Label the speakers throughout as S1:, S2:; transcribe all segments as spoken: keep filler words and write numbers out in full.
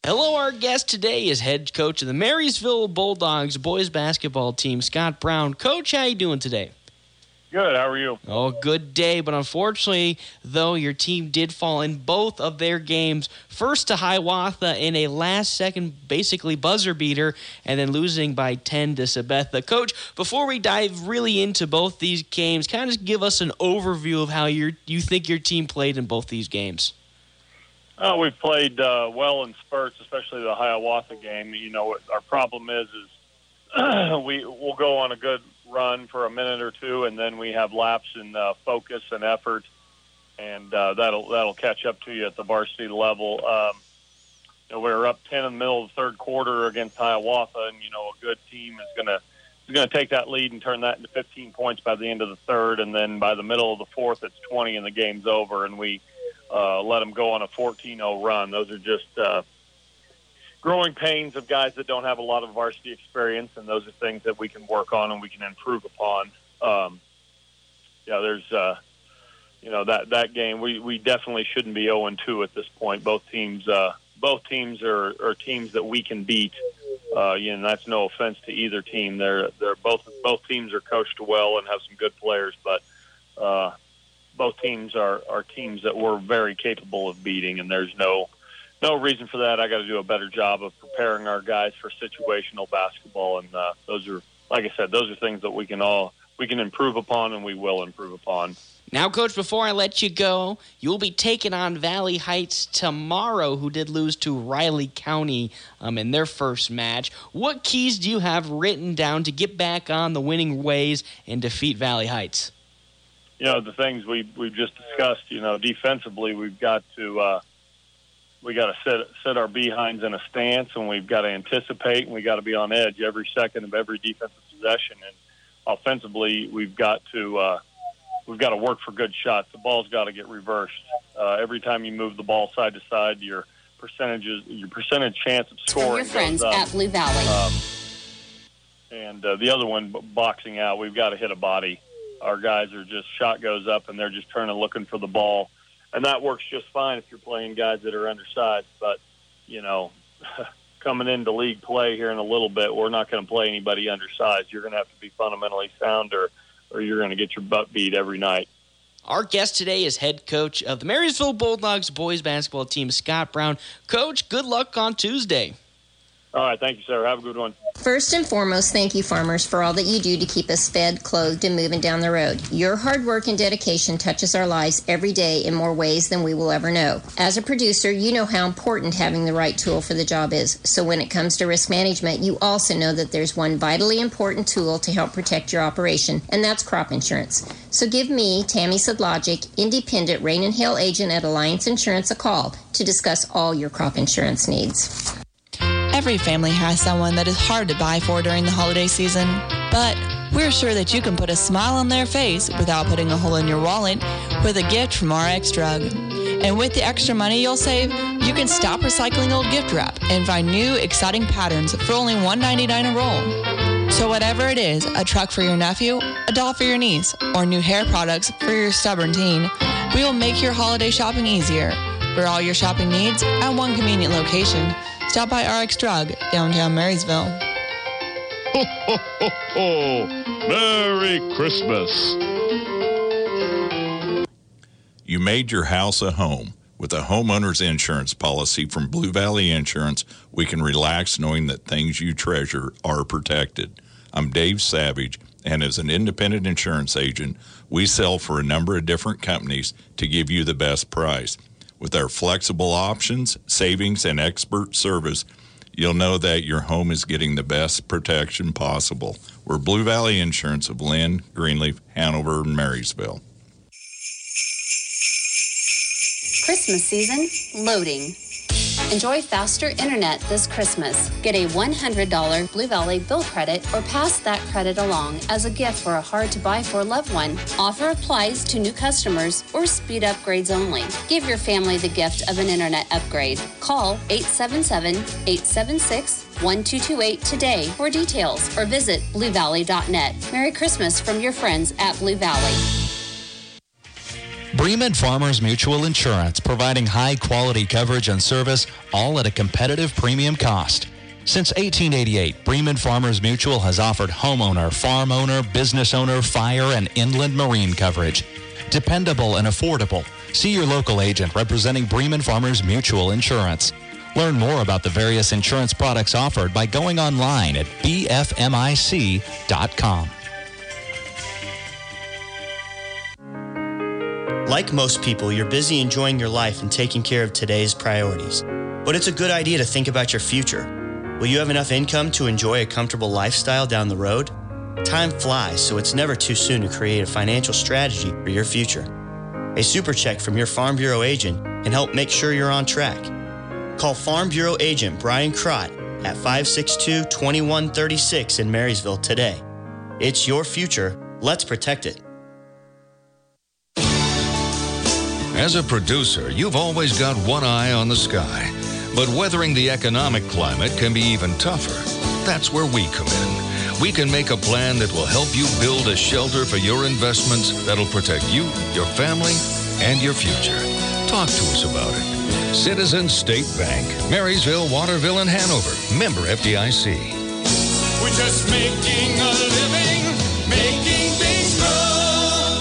S1: Hello, our guest today is head coach of the Marysville Bulldogs boys basketball team, Scott Brown. Coach, how you doing today?
S2: Good. How are you?
S1: Oh, good day. But unfortunately, though, your team did fall in both of their games. First to Hiawatha in a last-second, basically buzzer beater, and then losing by ten to Sabetha. Coach, before we dive really into both these games, kind of just give us an overview of how you you think your team played in both these games.
S2: Oh, we've played uh, well in spurts, especially the Hiawatha game. You know, our problem is is we we'll go on a good run for a minute or two, and then we have laps in uh, focus and effort, and uh, that'll that'll catch up to you at the varsity level. Um, you know, we were up ten in the middle of the third quarter against Hiawatha, and you know, a good team is gonna is gonna take that lead and turn that into fifteen points by the end of the third, and then by the middle of the fourth, it's twenty, and the game's over, and we uh, let them go on a fourteen oh run. Those are just uh, growing pains of guys that don't have a lot of varsity experience, and those are things that we can work on and we can improve upon. Um, yeah, there's, uh, you know, that, that game, we, we definitely shouldn't be oh and two at this point. Both teams, uh, both teams are, are teams that we can beat. Uh, you know, and that's no offense to either team. They're, they're both, both teams are coached well and have some good players, but, uh, both teams are, are teams that we're very capable of beating, and there's no, No reason for that. I got to do a better job of preparing our guys for situational basketball, and uh, those are, like I said, those are things that we can all we can improve upon, and we will improve upon.
S1: Now, Coach, before I let you go, you'll be taking on Valley Heights tomorrow, who did lose to Riley County um, in their first match. What keys do you have written down to get back on the winning ways and defeat Valley Heights?
S2: You know, the things we we've just discussed. You know, defensively, we've got to. Uh, We got to set set our behinds in a stance, and we've got to anticipate, and we got to be on edge every second of every defensive possession. And offensively, we've got to uh, we've got to work for good shots. The ball's got to get reversed. Uh, every time you move the ball side to side, your percentages, your percentage chance of scoring
S3: From your friends
S2: goes up.
S3: at Blue Valley.
S2: Um, and uh, the other one, boxing out, we've got to hit a body. Our guys are just shot goes up, and they're just turning, looking for the ball. And that works just fine if you're playing guys that are undersized. But, you know, coming into league play here in a little bit, we're not going to play anybody undersized. You're going to have to be fundamentally sound, or, or you're going to get your butt beat every night.
S1: Our guest today is head coach of the Marysville Bulldogs boys basketball team, Scott Brown. Coach, good luck on Tuesday.
S2: All right, thank you, sir. Have a good one.
S3: First and foremost, thank you, farmers, for all that you do to keep us fed, clothed, and moving down the road. Your hard work and dedication touches our lives every day in more ways than we will ever know. As a producer, you know how important having the right tool for the job is. So when it comes to risk management, you also know that there's one vitally important tool to help protect your operation, and that's crop insurance. So give me, Tammy Sedlogic, independent rain and hail agent at Alliance Insurance, a call to discuss all your crop insurance needs.
S4: Every family has someone that is hard to buy for during the holiday season, but we're sure that you can put a smile on their face without putting a hole in your wallet with a gift from R X Drug. And with the extra money you'll save, you can stop recycling old gift wrap and find new, exciting patterns for only one ninety-nine a roll. So whatever it is, a truck for your nephew, a doll for your niece, or new hair products for your stubborn teen, we will make your holiday shopping easier. For all your shopping needs at one convenient location, stop by R X Drug, downtown Marysville.
S5: Ho, ho, ho, ho! Merry Christmas! You made your house a home. With a homeowner's insurance policy from Blue Valley Insurance, we can relax knowing that things you treasure are protected. I'm Dave Savage, and as an independent insurance agent, we sell for a number of different companies to give you the best price. With our flexible options, savings, and expert service, you'll know that your home is getting the best protection possible. We're Blue Valley Insurance of Lynn, Greenleaf, Hanover, and Marysville.
S6: Christmas season, loading. Enjoy faster internet this Christmas. Get a one hundred dollars Blue Valley bill credit or pass that credit along as a gift for a hard-to-buy-for loved one. Offer applies to new customers or speed upgrades only. Give your family the gift of an internet upgrade. Call eight seven seven, eight seven six, one two two eight today for details or visit blue valley dot net. Merry Christmas from your friends at Blue Valley.
S7: Bremen Farmers Mutual Insurance, providing high-quality coverage and service, all at a competitive premium cost. Since eighteen eighty-eight, Bremen Farmers Mutual has offered homeowner, farm owner, business owner, fire, and inland marine coverage. Dependable and affordable. See your local agent representing Bremen Farmers Mutual Insurance. Learn more about the various insurance products offered by going online at b f m i c dot com.
S8: Like most people, you're busy enjoying your life and taking care of today's priorities. But it's a good idea to think about your future. Will you have enough income to enjoy a comfortable lifestyle down the road? Time flies, so it's never too soon to create a financial strategy for your future. A super check from your Farm Bureau agent can help make sure you're on track. Call Farm Bureau agent Brian Crott at five six two, two one three six in Marysville today. It's your future. Let's protect it.
S9: As a producer, you've always got one eye on the sky. But weathering the economic climate can be even tougher. That's where we come in. We can make a plan that will help you build a shelter for your investments that'll protect you, your family, and your future. Talk to us about it. Citizens State Bank, Marysville, Waterville, and Hanover. Member F D I C.
S10: We're just making a living, making things grow.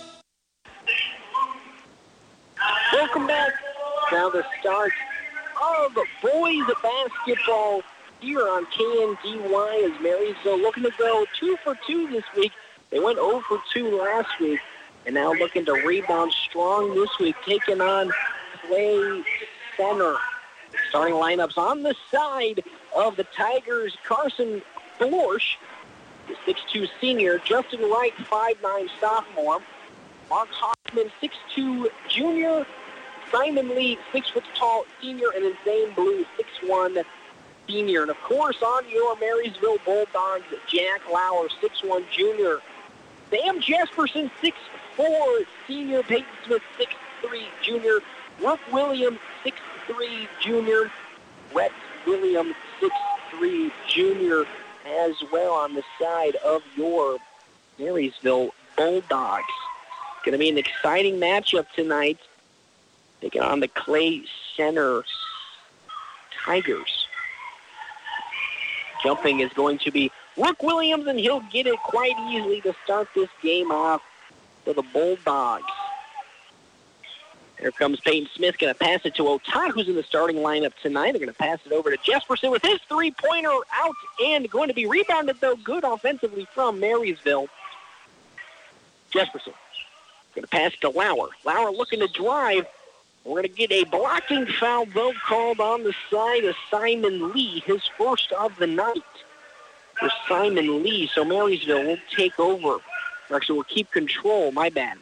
S11: Welcome back. Now the start of boys basketball here on K N D Y as Marysville looking to go two for two this week. They went zero for two last week, and now looking to rebound strong this week, taking on Clay Center. Starting lineups on the side of the Tigers: Carson Florsch, the six two senior; Justin Wright, five nine sophomore; Mark Hoffman, six two junior; Simon Lee, six foot tall senior; and then Zane Blue, six one senior. And of course, on your Marysville Bulldogs, Jack Lauer, six one junior; Sam Jesperson, six four senior; Peyton Smith, six three junior; Brooke Williams, six three junior; Rhett Williams, six three junior as well on the side of your Marysville Bulldogs. Going to be an exciting matchup tonight, taking on the Clay Center Tigers. Jumping is going to be Brooke Williams, and he'll get it quite easily to start this game off for the Bulldogs. Here comes Peyton Smith, going to pass it to Otat, who's in the starting lineup tonight. They're going to pass it over to Jesperson with his three-pointer out, and going to be rebounded, though, good offensively from Marysville. Jesperson going to pass to Lauer. Lauer looking to drive. We're going to get a blocking foul, though, called on the side of Simon Lee, his first of the night for Simon Lee. So Marysville will take over. Actually, will keep control. My bad.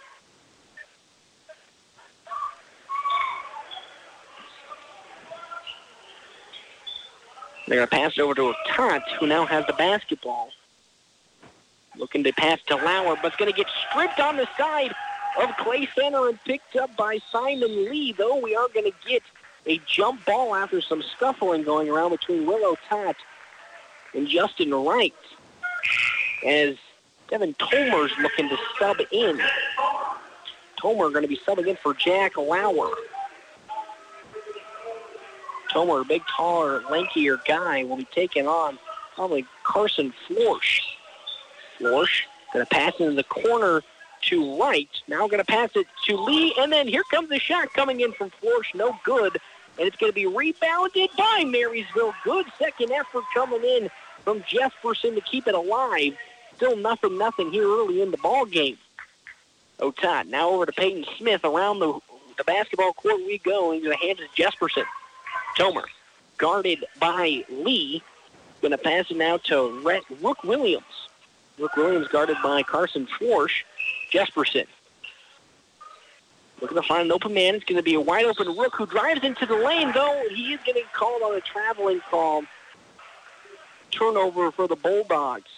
S11: They're going to pass it over to Otat, who now has the basketball. Looking to pass to Lauer, but it's going to get stripped on the side of Clay Center and picked up by Simon Lee, though we are going to get a jump ball after some scuffling going around between Will Otat and Justin Wright, as Devin Tomer's looking to sub in. Tomer going to be subbing in for Jack Lauer. Tomer, a big, taller, lankier guy, will be taking on probably Carson Florsch. Florsch going to pass into the corner to Wright. Now going to pass it to Lee, and then here comes the shot coming in from Florsch. No good, and it's going to be rebounded by Marysville. Good second effort coming in from Jefferson to keep it alive. Still nothing, nothing here early in the ball game. Otat now over to Peyton Smith. Around the, the basketball court we go. He's going to hand it to Jesperson. Tomer guarded by Lee. Going to pass it now to Rhett, Rook Williams. Rook Williams guarded by Carson Florsch. Jesperson looking to find an open man. It's going to be a wide open Rook who drives into the lane, though he is getting called on a traveling call. Turnover for the Bulldogs,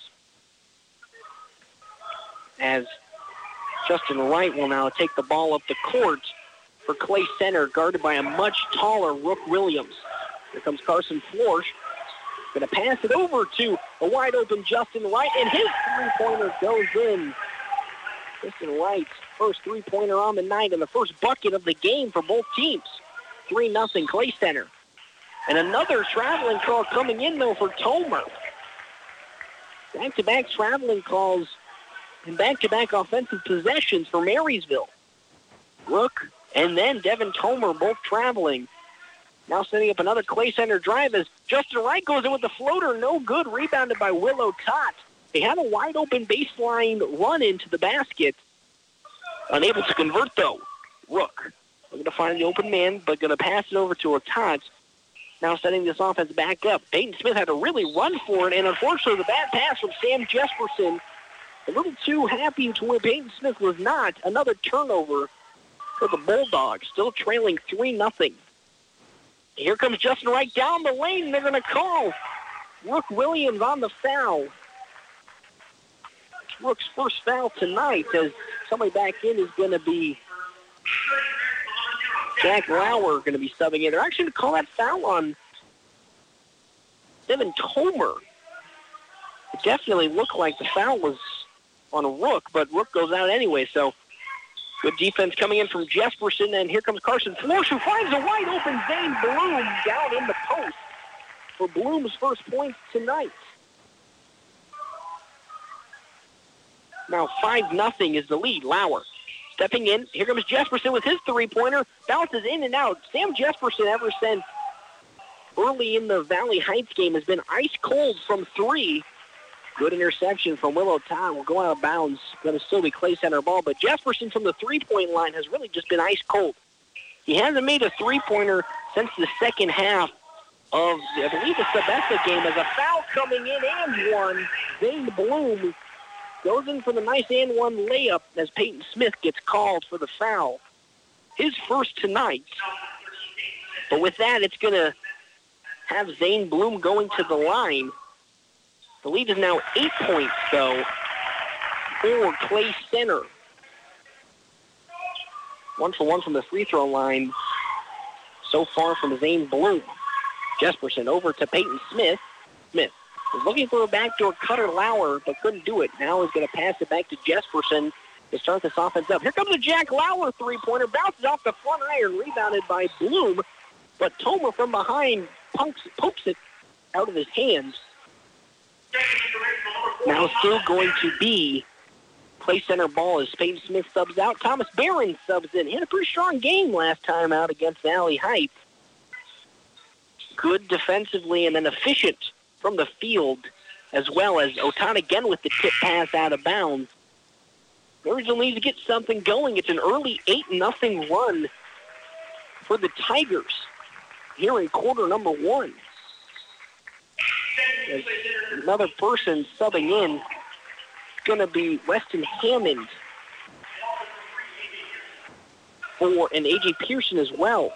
S11: as Justin Wright will now take the ball up the court for Clay Center, guarded by a much taller Rook Williams. Here comes Carson Florsch. Going to pass it over to a wide-open Justin Wright, and his three-pointer goes in. Justin Wright's first three-pointer on the night and the first bucket of the game for both teams. three nothing Clay Center. And another traveling call coming in, though, for Tomer. Back-to-back traveling calls and back-to-back offensive possessions for Marysville. Rook and then Devin Tomer both traveling. Now setting up another Clay Center drive as Justin Wright goes in with the floater. No good. Rebounded by Willow Tott. They had a wide-open baseline run into the basket. Unable to convert, though. Rook looking to find the open man, but going to pass it over to Tott. Now setting this offense back up. Peyton Smith had to really run for it, and unfortunately the bad pass from Sam Jesperson. A little too happy to where Peyton Smith was not. Another turnover for the Bulldogs, still trailing three nothing. Here comes Justin Wright down the lane, and they're going to call Rook Williams on the foul. It's Rook's first foul tonight, as somebody back in is going to be Jack Lauer going to be subbing in. They're actually going to call that foul on Devin Tomer. It definitely looked like the foul was on Rook, but Rook goes out anyway, so good defense coming in from Jesperson, and here comes Carson Florsch, who finds a wide-open Zane Bloom down in the post for Bloom's first points tonight. Now five nothing is the lead. Lauer stepping in. Here comes Jesperson with his three-pointer. Bounces in and out. Sam Jesperson, ever since early in the Valley Heights game, has been ice cold from three. Good interception from Willow Todd. We're going out of bounds. Going to still be Clay Center ball. But Jesperson from the three-point line has really just been ice cold. He hasn't made a three-pointer since the second half of, I believe, the Sebesta game. As a foul coming in and one. Zane Bloom goes in for the nice and one layup as Peyton Smith gets called for the foul. His first tonight. But with that, it's going to have Zane Bloom going to the line. The lead is now eight points, though, for Clay Center. One for one from the free throw line so far from Zane Bloom. Jesperson over to Peyton Smith. Smith was looking for a backdoor cutter Lauer, but couldn't do it. Now he's going to pass it back to Jesperson to start this offense up. Here comes a Jack Lauer three-pointer. Bounces off the front iron, rebounded by Bloom. But Tomer from behind punks, pokes it out of his hands. Now still going to be Clay Center ball as Peyton Smith subs out. Thomas Barron subs in. He had a pretty strong game last time out against Valley Heights. Good defensively and then efficient from the field, as well as Oton again with the tip pass out of bounds. Marysville needs to get something going. It's an early eight nothing run for the Tigers here in quarter number one. As another person subbing in is going to be Weston Hammond for and A J Pearson as well.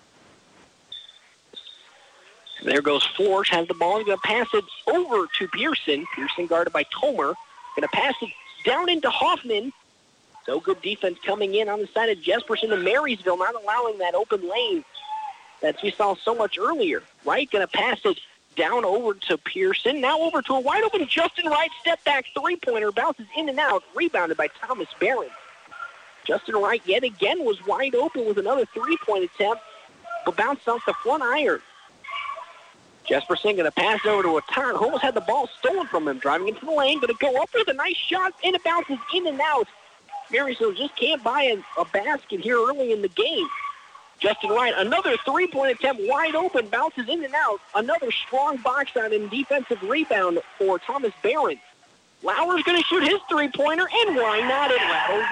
S11: There goes Florsch, has the ball. He's going to pass it over to Pearson. Pearson guarded by Tomer. Going to pass it down into Hoffman. So good defense coming in on the side of Jesperson and Marysville, not allowing that open lane that we saw so much earlier. Wright going to pass it down over to Pearson. Now over to a wide open Justin Wright. Step back three-pointer. Bounces in and out. Rebounded by Thomas Barron. Justin Wright yet again was wide open with another three-point attempt, but bounced off the front iron. Jesperson going to pass it over to Oton. Almost had the ball stolen from him. Driving into the lane. Going to go up with a nice shot. And it bounces in and out. Marysville just can't buy a, a basket here early in the game. Justin Wright, another three-point attempt, wide open, bounces in and out. Another strong box out and defensive rebound for Thomas Barron. Lauer's going to shoot his three-pointer, and why not? It rattles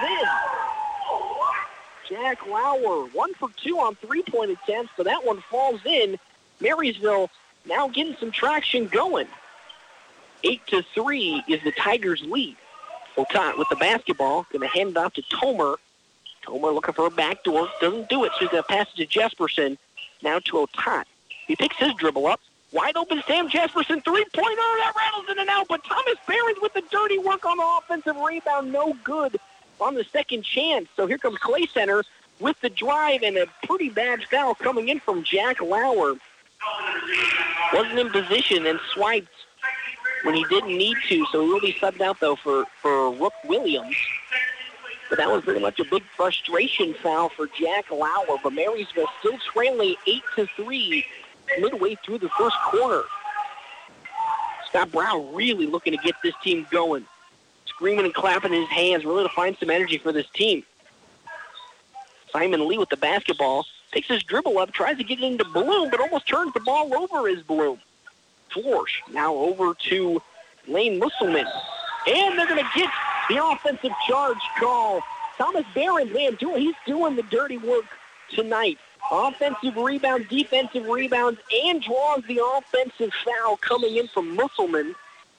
S11: in. Jack Lauer, one for two on three-point attempts, so that one falls in. Marysville now getting some traction going. Eight to three is the Tigers' lead. Otot with the basketball, going to hand it off to Tomer. Tomer looking for a backdoor. Doesn't do it, so he's going to pass it to Jesperson. Now to Otot. He picks his dribble up. Wide open Sam Jesperson, three-pointer. That rattles in and out, but Thomas Barron's with the dirty work on the offensive rebound. No good on the second chance. So here comes Clay Center with the drive and a pretty bad foul coming in from Jack Lauer. Wasn't in position and swiped when he didn't need to, so he will be subbed out, though, for, for Rook Williams. But that was pretty much a big frustration foul for Jack Lauer. But Marysville still trailing eight to three midway through the first quarter. Scott Brown really looking to get this team going. Screaming and clapping his hands, really to find some energy for this team. Simon Lee with the basketball. Takes his dribble up, tries to get it into Bloom, but almost turns the ball over as Bloom. Florsch now over to Lane Musselman. And they're going to get the offensive charge call. Thomas Barron, man, doing, he's doing the dirty work tonight. Offensive rebounds, defensive rebounds, and draws the offensive foul coming in from Musselman.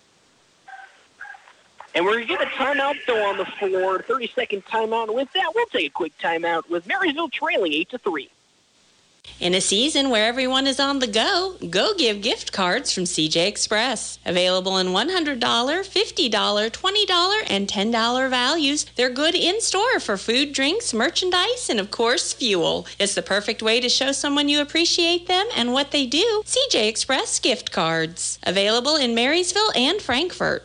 S11: And we're going to get a timeout, though, on the floor. thirty-second timeout. And with that, we'll take a quick timeout with Marysville trailing eight to three.
S12: In a season where everyone is on the go, go give gift cards from C J Express. Available in one hundred dollars, fifty dollars, twenty dollars, and ten dollars values. They're good in-store for food, drinks, merchandise, and, of course, fuel. It's the perfect way to show someone you appreciate them and what they do. C J Express gift cards. Available in Marysville and Frankfort.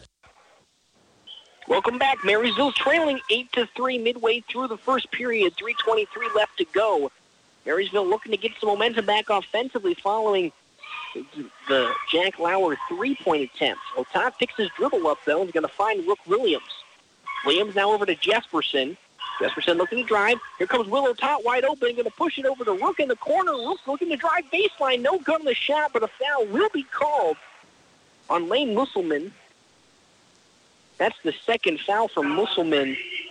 S11: Welcome back. Marysville trailing eight to three midway through the first period. three twenty-three left to go. Marysville looking to get some momentum back offensively following the Jack Lauer three-point attempt. Otat picks his dribble up, though, and is going to find Rook Williams. Williams now over to Jesperson. Jesperson looking to drive. Here comes Will Otat wide open, going to push it over to Rook in the corner. Rook looking to drive baseline. No good on the shot, but a foul will be called on Lane Musselman. That's the second foul from Musselman.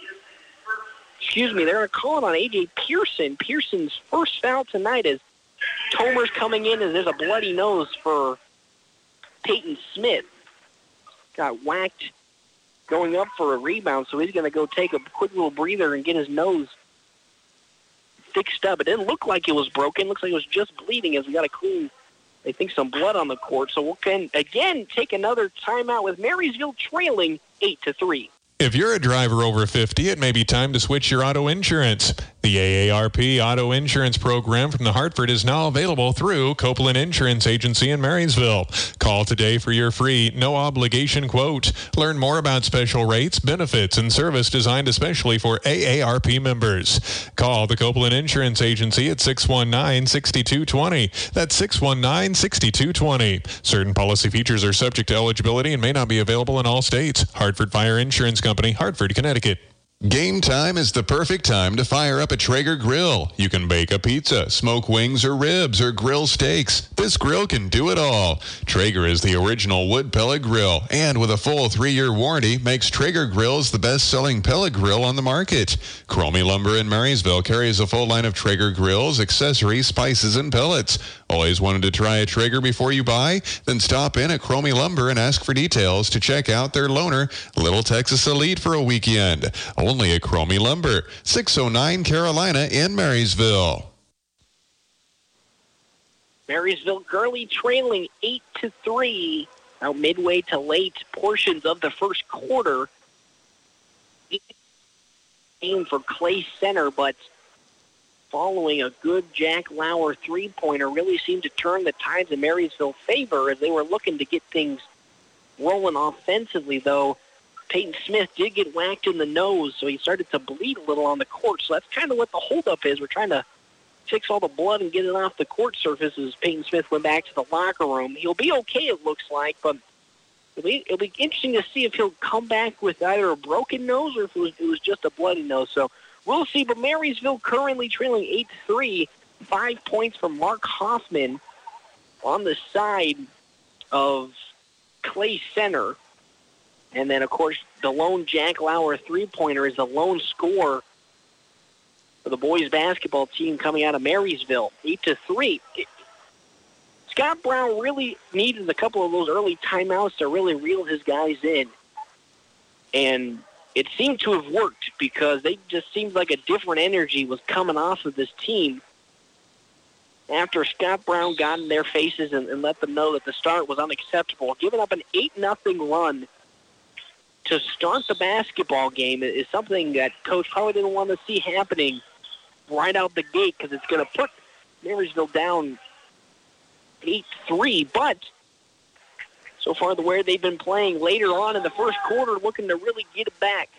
S11: Excuse me, they're going to call it on A J Pearson. Pearson's first foul tonight as Tomer's coming in, as there's a bloody nose for Peyton Smith. Got whacked going up for a rebound, so he's going to go take a quick little breather and get his nose fixed up. It didn't look like it was broken. Looks like it was just bleeding as we got to clean, I think, some blood on the court. So we'll can, again take another timeout with Marysville trailing eight to three.
S13: If you're a driver over fifty, it may be time to switch your auto insurance. The A A R P Auto Insurance Program from the Hartford is now available through Copeland Insurance Agency in Marysville. Call today for your free, no-obligation quote. Learn more about special rates, benefits, and service designed especially for A A R P members. Call the Copeland Insurance Agency at six one nine, six two two zero. That's six one nine, six two two zero. Certain policy features are subject to eligibility and may not be available in all states. Hartford Fire Insurance Company, Hartford, Connecticut.
S14: Game time is the perfect time to fire up a Traeger grill. You can bake a pizza, smoke wings or ribs, or grill steaks. This grill can do it all. Traeger is the original wood pellet grill, and with a full three-year warranty, makes Traeger grills the best-selling pellet grill on the market. Cromie Lumber in Marysville carries a full line of Traeger grills, accessories, spices, and pellets. Always wanted to try a Traeger before you buy? Then stop in at Cromie Lumber and ask for details to check out their loaner, Little Texas Elite, for a weekend. Only at Cromie Lumber, six oh nine Carolina in Marysville.
S11: Marysville Gurley trailing eight to three. Now midway to late portions of the first quarter. Game for Clay Center, but following a good Jack Lauer three-pointer really seemed to turn the tides in Marysville favor as they were looking to get things rolling offensively, though. Peyton Smith did get whacked in the nose, so he started to bleed a little on the court. So that's kind of what the holdup is. We're trying to fix all the blood and get it off the court surface as Peyton Smith went back to the locker room. He'll be okay, it looks like, but it'll be, it'll be interesting to see if he'll come back with either a broken nose or if it was, it was just a bloody nose. So we'll see. But Marysville currently trailing eight to three. Five points from Mark Hoffman on the side of Clay Center. And then, of course, the lone Jack Lauer three-pointer is the lone scorer for the boys basketball team coming out of Marysville, eight to three. It, Scott Brown really needed a couple of those early timeouts to really reel his guys in. And it seemed to have worked because they just seemed like a different energy was coming off of this team after Scott Brown got in their faces and, and let them know that the start was unacceptable. Giving up an eight nothing run to start the basketball game is something that Coach probably didn't want to see happening right out the gate because it's going to put Marysville down eight three. But so far, the way they've been playing later on in the first quarter, looking to really get it back.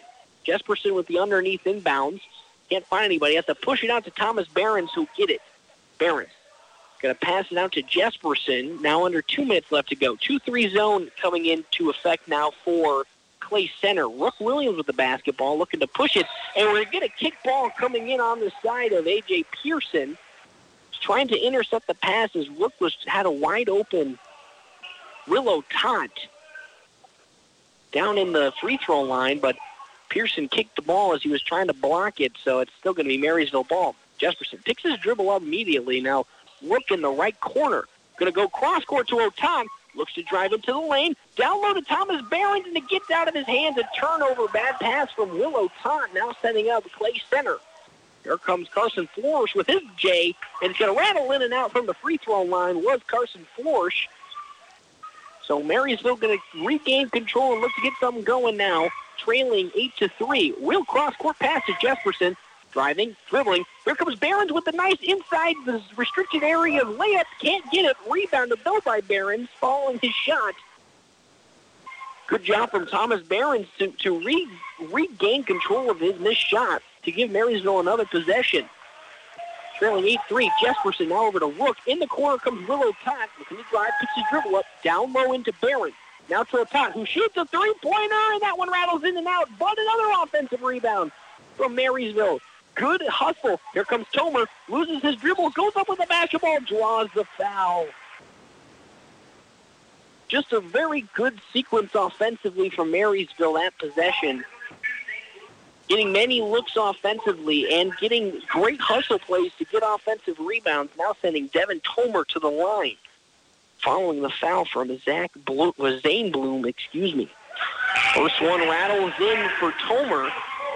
S11: Jesperson with the underneath inbounds. Can't find anybody. Has to push it out to Thomas Behrens, who'll get it. Behrens going to pass it out to Jesperson. Now under two minutes left to go. two three zone coming into effect now for Clay Center. Rook Williams with the basketball, looking to push it. And we're going to get a kick ball coming in on the side of A J. Pearson. He's trying to intercept the pass as Rook was, had a wide open Willow Tot down in the free throw line, but Pearson kicked the ball as he was trying to block it, so it's still going to be Marysville ball. Jesperson picks his dribble up immediately. Now Rook in the right corner. Going to go cross-court to Otan. Looks to drive into the lane. Down low to Thomas Behrens, and it gets out of his hands. A turnover. Bad pass from Willow Tot. Now setting up Clay Center. Here comes Carson Florish with his J, and it's going to rattle in and out from the free throw line was Carson Florish. So Marysville going to regain control and look to get something going now, trailing eight to three. Real cross-court pass to Jesperson. Driving, dribbling. Here comes Behrens with the nice inside the restricted area layup. Can't get it. Rebounded though by Behrens, following his shot. Good job from Thomas Behrens to, to re, regain control of his missed shot to give Marysville another possession. Trailing eight three. Jesperson now over to Rook. In the corner comes Willow Tot. Looking to drive, picks his dribble up. Down low into Behrens. Now to a Tot, who shoots a three-pointer, and that one rattles in and out. But another offensive rebound from Marysville. Good hustle. Here comes Tomer. Loses his dribble. Goes up with the basketball. Draws the foul. Just a very good sequence offensively from Marysville that possession. Getting many looks offensively and getting great hustle plays to get offensive rebounds. Now sending Devin Tomer to the line. Following the foul from Zach Bloom, was Zane Bloom, excuse me. First one rattles in for Tomer.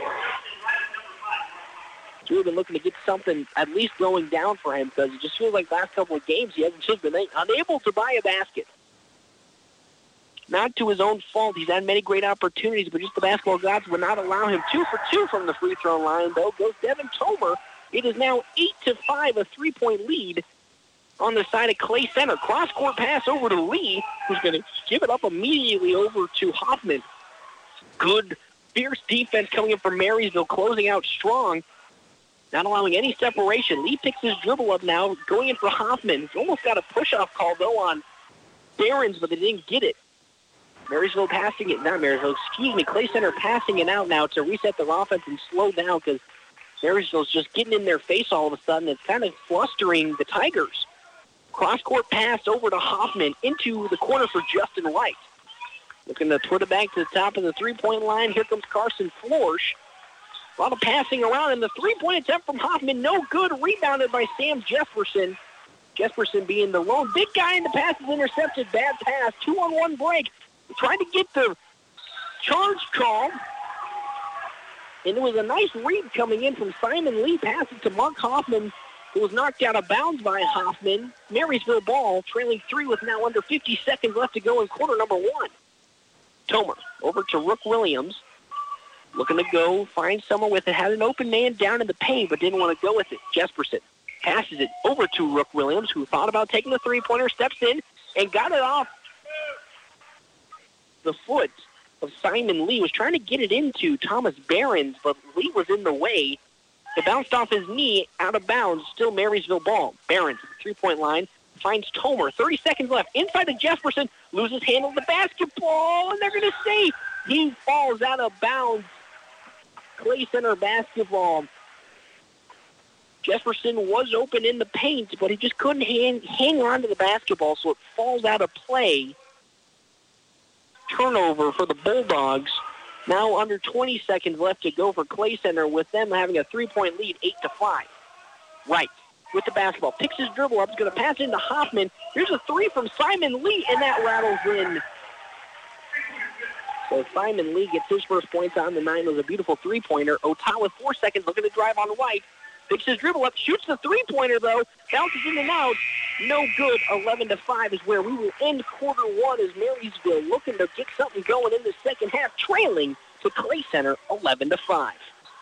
S11: We've been looking to get something at least going down for him because it just feels like last couple of games he hasn't just been unable to buy a basket. Not to his own fault. He's had many great opportunities, but just the basketball gods would not allow him two for two from the free throw line, though. Goes Devin Tomer. It is now eight to five, a three-point lead on the side of Clay Center. Cross-court pass over to Lee, who's going to give it up immediately over to Hoffman. Good, fierce defense coming in from Marysville, closing out strong. Not allowing any separation. Lee picks his dribble up now, going in for Hoffman. He's almost got a push-off call, though, on Behrens, but they didn't get it. Marysville passing it, not Marysville, excuse me, Clay Center passing it out now to reset their offense and slow down because Marysville's just getting in their face all of a sudden. It's kind of flustering the Tigers. Cross-court pass over to Hoffman into the corner for Justin Wright. Looking to put it back to the top of the three-point line. Here comes Carson Florish. A lot of passing around, and the three-point attempt from Hoffman, no good. Rebounded by Sam Jesperson. Jesperson being the lone big guy, and the pass is intercepted. Bad pass. Two-on-one break. Trying to get the charge call. And it was a nice read coming in from Simon Lee. Pass it to Mark Hoffman, who was knocked out of bounds by Hoffman. Marysville ball, trailing three with now under fifty seconds left to go in quarter number one. Tomer over to Rook Williams. Looking to go, find someone with it. Had an open man down in the paint, but didn't want to go with it. Jesperson passes it over to Rook Williams, who thought about taking the three-pointer, steps in, and got it off the foot of Simon Lee. Was trying to get it into Thomas Behrens, but Lee was in the way. It bounced off his knee, out of bounds, still Marysville ball. Behrens, three-point line, finds Tomer. thirty seconds left. Inside to Jesperson, loses handle of the basketball, and they're going to say he falls out of bounds. Clay Center basketball. Jesperson was open in the paint, but he just couldn't hang, hang on to the basketball, so it falls out of play. Turnover for the Bulldogs. Now under twenty seconds left to go for Clay Center, with them having a three-point lead, eight to five. Wright with the basketball. Picks his dribble up. He's going to pass into Hoffman. Here's a three from Simon Lee, and that rattles in. So Simon Lee gets his first points on the nine. It was a beautiful three-pointer. Ota with four seconds looking to drive on White. Picks his dribble up, shoots the three-pointer, though. Bounces in and out. No good. eleven to five is where we will end quarter one as Marysville looking to get something going in the second half, trailing to Clay Center eleven to five.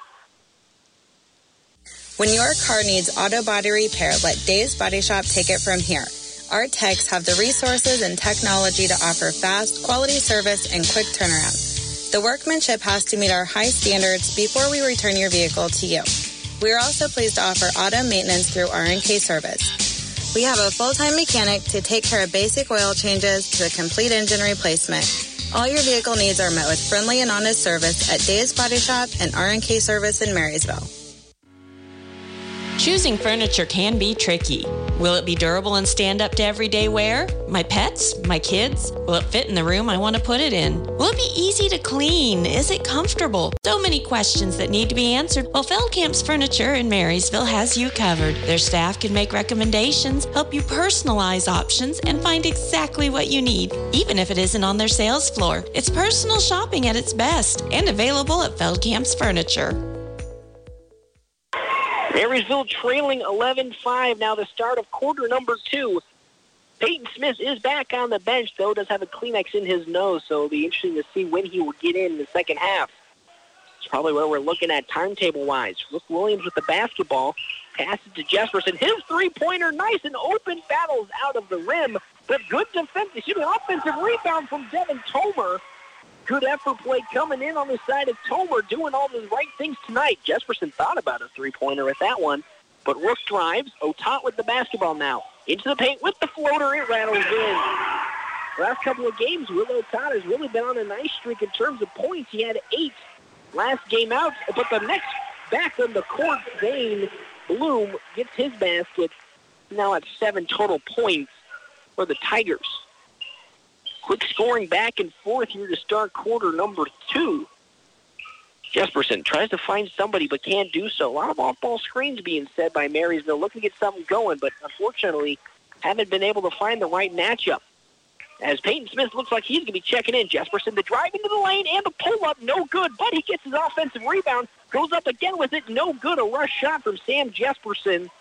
S15: When your car needs auto body repair, let Dave's Body Shop take it from here. Our techs have the resources and technology to offer fast, quality service and quick turnaround. The workmanship has to meet our high standards before we return your vehicle to you. We are also pleased to offer auto maintenance through R and K Service. We have a full-time mechanic to take care of basic oil changes to a complete engine replacement. All your vehicle needs are met with friendly and honest service at Dave's Body Shop and R and K Service in Marysville.
S12: Choosing furniture can be tricky. Will it be durable and stand up to everyday wear? My pets? My kids? Will it fit in the room I want to put it in? Will it be easy to clean? Is it comfortable? So many questions that need to be answered. Well, Feldkamp's Furniture in Marysville has you covered. Their staff can make recommendations, help you personalize options, and find exactly what you need, even if it isn't on their sales floor. It's personal shopping at its best and available at Feldkamp's Furniture.
S11: Marysville trailing eleven five now, the start of quarter number two. Peyton Smith is back on the bench, though, does have a Kleenex in his nose, so it'll be interesting to see when he will get in the second half. It's probably where we're looking at timetable-wise. Rook Williams with the basketball, passes to Jesperson. His three-pointer, nice and open, battles out of the rim, but good defense, excuse me, offensive rebound from Devin Tomer. Good effort play coming in on the side of Tomer, doing all the right things tonight. Jesperson thought about a three-pointer with that one, but Rook drives. Otot with the basketball now. Into the paint with the floater. It rattles in. Last couple of games, Will Otot has really been on a nice streak in terms of points. He had eight last game out, but the next back on the court, Zane Bloom gets his basket. Now at seven total points for the Tigers. Quick scoring back and forth here to start quarter number two. Jesperson tries to find somebody but can't do so. A lot of off-ball screens being set by Marysville, looking to get something going, but unfortunately haven't been able to find the right matchup. As Peyton Smith looks like he's going to be checking in. Jesperson, the drive into the lane and the pull-up, no good, but he gets his offensive rebound, goes up again with it, no good. A rush shot from Sam Jesperson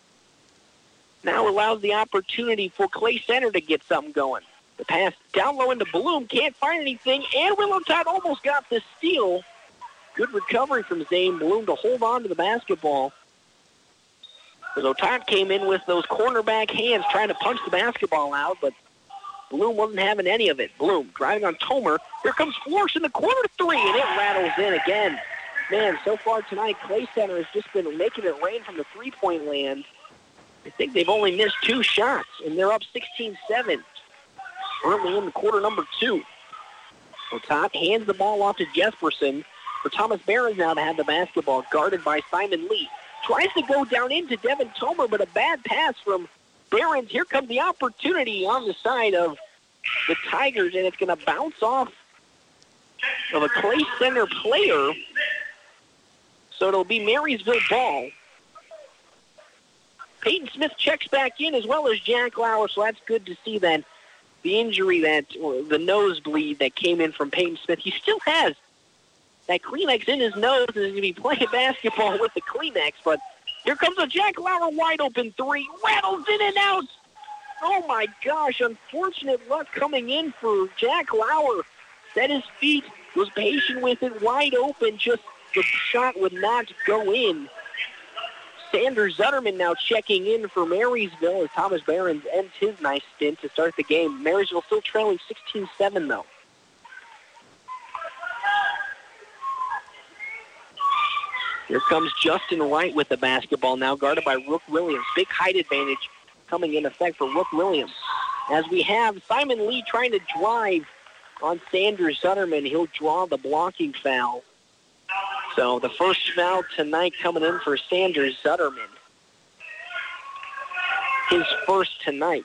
S11: now allows the opportunity for Clay Center to get something going. The pass down low into Bloom, can't find anything, and Will Otot almost got the steal. Good recovery from Zane Bloom to hold on to the basketball. As Otot came in with those cornerback hands trying to punch the basketball out, but Bloom wasn't having any of it. Bloom driving on Tomer. Here comes Florsch in the corner three, and it rattles in again. Man, so far tonight, Clay Center has just been making it rain from the three-point land. I think they've only missed two shots, and they're up sixteen seven. Early in the quarter number two. Otot hands the ball off to Jesperson for Thomas Behrens now to have the basketball, guarded by Simon Lee. Tries to go down into Devin Tomer, but a bad pass from Behrens. Here comes the opportunity on the side of the Tigers, and it's going to bounce off of a Clay Center player. So it'll be Marysville ball. Peyton Smith checks back in as well as Jack Lauer, so that's good to see that. The injury that, or the nosebleed that came in from Peyton Smith, he still has that Kleenex in his nose and is going to be playing basketball with the Kleenex. But here comes a Jack Lauer wide open three, rattles in and out. Oh my gosh, unfortunate luck coming in for Jack Lauer. Set his feet, was patient with it, wide open, just the shot would not go in. Sanders Zutterman now checking in for Marysville as Thomas Behrens ends his nice stint to start the game. Marysville still trailing sixteen seven, though. Here comes Justin Wright with the basketball now, guarded by Rook Williams. Big height advantage coming in effect for Rook Williams. As we have Simon Lee trying to drive on Sanders Zutterman, he'll draw the blocking foul. So the first foul tonight coming in for Sanders Zutterman. His first tonight.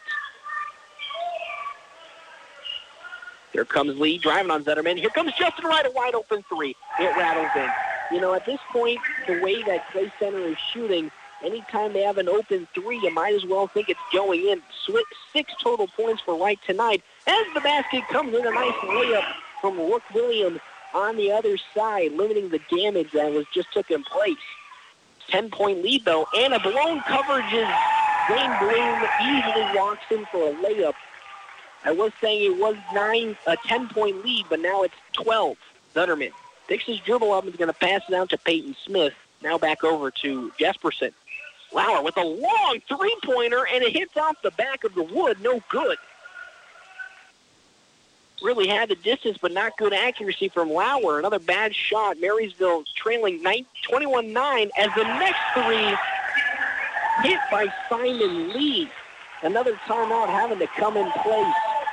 S11: Here comes Lee driving on Zutterman. Here comes Justin Wright, a wide open three. It rattles in. You know, at this point, the way that Clay Center is shooting, anytime they have an open three, you might as well think it's going in. Six total points for Wright tonight. As the basket comes in, a nice layup from Rook Williams on the other side, limiting the damage that was just taking place. Ten-point lead, though, and a blown coverage is Zane Bloom easily walks in for a layup. I was saying it was nine, a ten-point lead, but now it's twelve. Zutterman picks his dribble up and is going to pass it out to Peyton Smith. Now back over to Jesperson. Lauer with a long three-pointer, and it hits off the back of the wood. No good. really had the distance, but not good accuracy from Lauer. Another bad shot. Marysville trailing twenty-one nine as the next three hit by Simon Lee. Another timeout having to come in place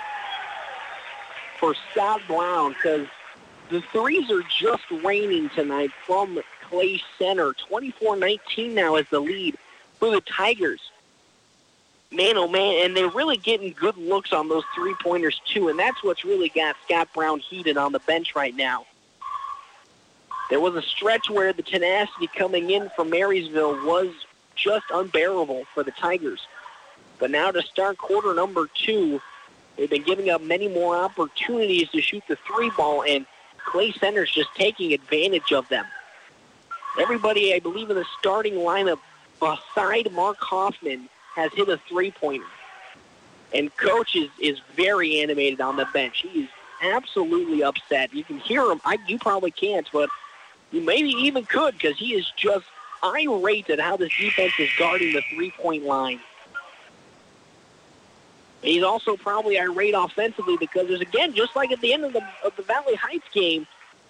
S11: for Scott Brown because the threes are just raining tonight from Clay Center. twenty-four nineteen now is the lead for the Tigers. Man, oh man, and they're really getting good looks on those three-pointers too, and that's what's really got Scott Brown heated on the bench right now. There was a stretch where the tenacity coming in from Marysville was just unbearable for the Tigers. But now to start quarter number two, they've been giving up many more opportunities to shoot the three ball, and Clay Center's just taking advantage of them. Everybody, I believe, in the starting lineup beside Mark Hoffman has hit a three-pointer. And Coach is, is very animated on the bench. He is absolutely upset. You can hear him. I, you probably can't, but you maybe even could because he is just irate at how this defense is guarding the three-point line. He's also probably irate offensively because there's, again, just like at the end of the, of the Valley Heights game,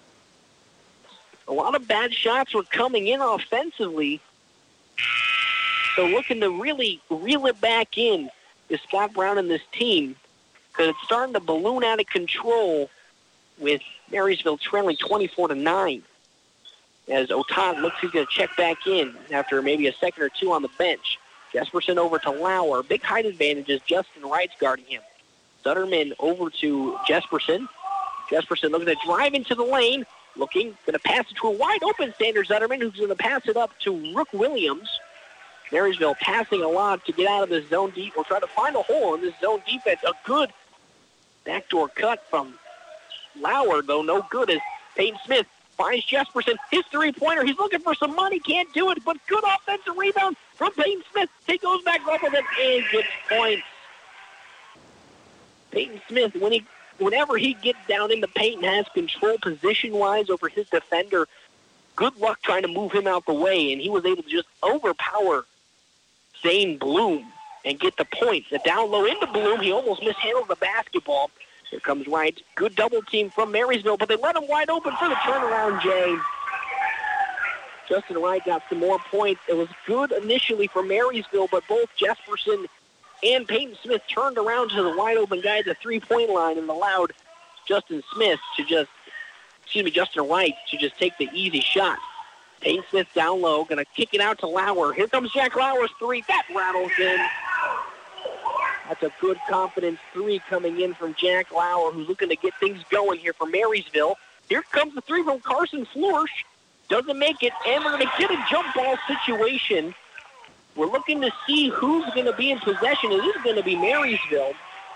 S11: a lot of bad shots were coming in offensively. So looking to really reel it back in is Scott Brown and this team because it's starting to balloon out of control with Marysville trailing twenty-four to nine. As Otat looks he's going to check back in after maybe a second or two on the bench. Jesperson over to Lauer. Big height advantage as Justin Wright's guarding him. Zutterman over to Jesperson. Jesperson looking to drive into the lane. Looking, going to pass it to a wide open Sanders Zutterman, who's going to pass it up to Rook Williams. Marysville passing a lot to get out of this zone deep. We'll try to find a hole in this zone defense. A good backdoor cut from Lauer, though no good as Peyton Smith finds Jesperson. His three-pointer. He's looking for some money. Can't do it, but good offensive rebound from Peyton Smith. He goes back up with it and gets points. Peyton Smith, when he, whenever he gets down in the paint and has control position-wise over his defender, good luck trying to move him out the way, and he was able to just overpower Zane Bloom and get the points. A down low into Bloom. He almost mishandled the basketball. Here comes Wright. Good double team from Marysville, but they let him wide open for the turnaround, Jay. Justin Wright got some more points. It was good initially for Marysville, but both Jesperson and Peyton Smith turned around to the wide open guy at the three-point line and allowed Justin Smith to just, excuse me, Justin Wright to just take the easy shot. Peyton Smith down low, going to kick it out to Lauer. Here comes Jack Lauer's three. That rattles in. That's a good confidence three coming in from Jack Lauer, who's looking to get things going here for Marysville. Here comes the three from Carson Florsch. Doesn't make it, and we're going to get a jump ball situation. We're looking to see who's going to be in possession. It is going to be Marysville.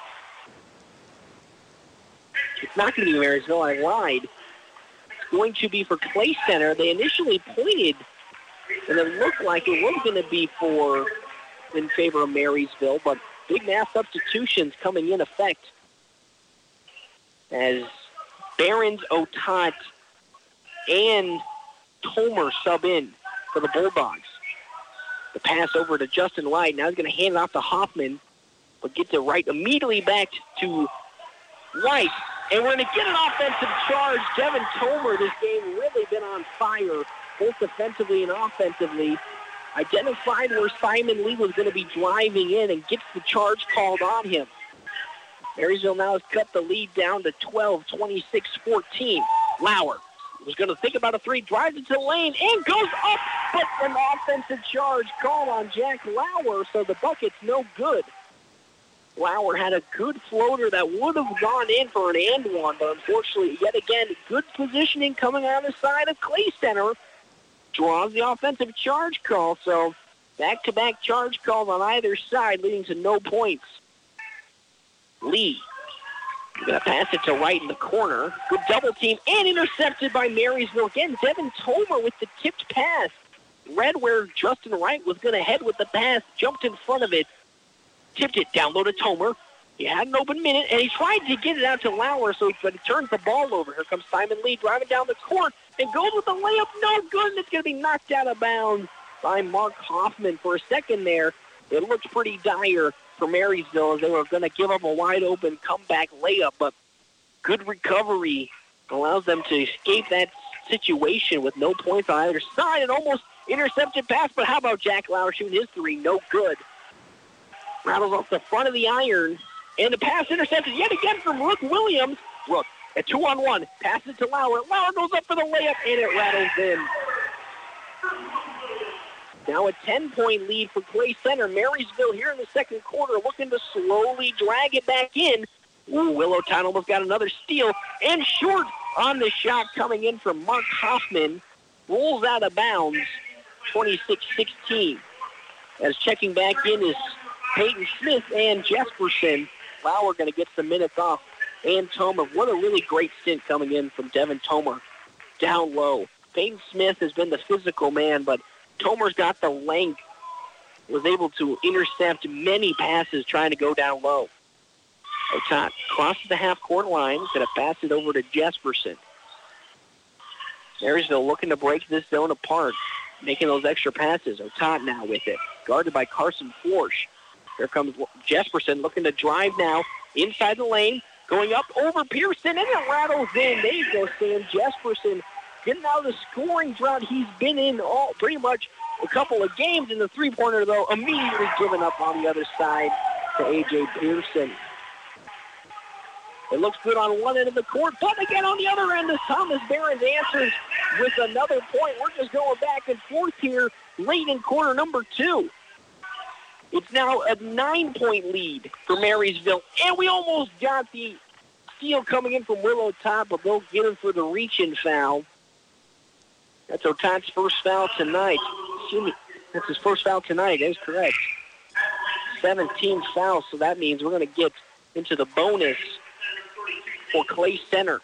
S11: It's not going to be Marysville. I lied. It's going to be for Clay Center. They initially pointed, and it looked like it was going to be for in favor of Marysville, but big mass substitutions coming in effect as Behrens, Otat, and Tomer sub in for the Bulldogs. The pass over to Justin Wright. Now he's going to hand it off to Hoffman, but gets it right immediately back to Wright. And we're going to get an offensive charge. Devin Tomer, this game really been on fire, both defensively and offensively. Identified where Simon Lee was going to be driving in and gets the charge called on him. Marysville now has cut the lead down to twelve, twenty-six fourteen. Lauer was going to think about a three, drives into the lane, and goes up, but an offensive charge called on Jack Lauer, so the bucket's no good. Lauer had a good floater that would have gone in for an and one, but unfortunately, yet again, good positioning coming on the side of Clay Center. Draws the offensive charge call, so back-to-back charge calls on either side, leading to no points. Lee going to pass it to Wright in the corner. Good double team and intercepted by Marysville. Again, Devin Tomer with the tipped pass. Read where Justin Wright was going to head with the pass, jumped in front of it, tipped it down low to Tomer. He had an open minute, and he tried to get it out to Lauer, so but he turns the ball over. Here comes Simon Lee driving down the court and goes with the layup. No good, and it's going to be knocked out of bounds by Mark Hoffman. For a second there, it looked pretty dire for Marysville as they were going to give up a wide-open comeback layup, but good recovery allows them to escape that situation with no points on either side. An almost intercepted pass, but how about Jack Lauer shooting his three? No good. Rattles off the front of the iron, and the pass intercepted yet again from Rook Williams. Rook at two on one, passes to Lauer. Lauer goes up for the layup, and it rattles in. Now a ten-point lead for Clay Center. Marysville here in the second quarter looking to slowly drag it back in. Ooh, Willow Town almost got another steal, and short on the shot coming in from Mark Hoffman. Rolls out of bounds, twenty-six sixteen. As checking back in is Peyton Smith and Jesperson. Lauer going to get some minutes off. And Tomer, what a really great stint coming in from Devin Tomer down low. Peyton Smith has been the physical man, but Tomer's got the length, was able to intercept many passes trying to go down low. Otat crosses the half-court line, going to pass it over to Jesperson. Marysville looking to break this zone apart, making those extra passes. Otat now with it, guarded by Carson Forsch. Here comes Jesperson looking to drive now inside the lane, going up over Pearson, and it rattles in. There you go, Sam Jesperson, getting out of the scoring drought he's been in all pretty much a couple of games. In the three-pointer, though, immediately given up on the other side to A J Pearson. It looks good on one end of the court, but again on the other end as Thomas Behrens answers with another point. We're just going back and forth here late in quarter number two. It's now a nine-point lead for Marysville, and we almost got the steal coming in from Willow Top, but they'll get him for the reach-in foul. That's Otat's first foul tonight. Excuse me, that's his first foul tonight. That is correct. seventeen fouls, so that means we're going to get into the bonus for Clay Center.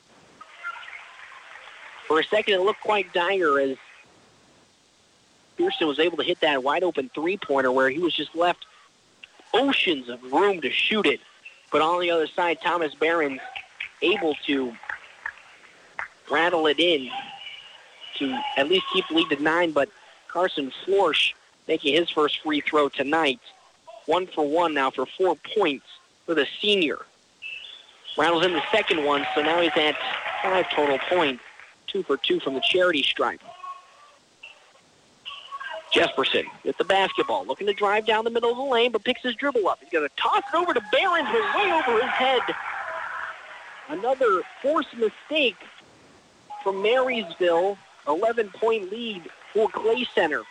S11: For a second, it looked quite dire as Pearson was able to hit that wide-open three-pointer where he was just left oceans of room to shoot it. But on the other side, Thomas Behrens able to rattle it in to at least keep the lead to nine, but Carson Forsch making his first free throw tonight. One for one now for four points for the senior. Rattles in the second one, so now he's at five total points. Two for two from the charity stripe. Jesperson with the basketball, looking to drive down the middle of the lane, but picks his dribble up. He's going to toss it over to Behrens, but way over his head. Another forced mistake from Marysville. eleven-point lead for Clay Center.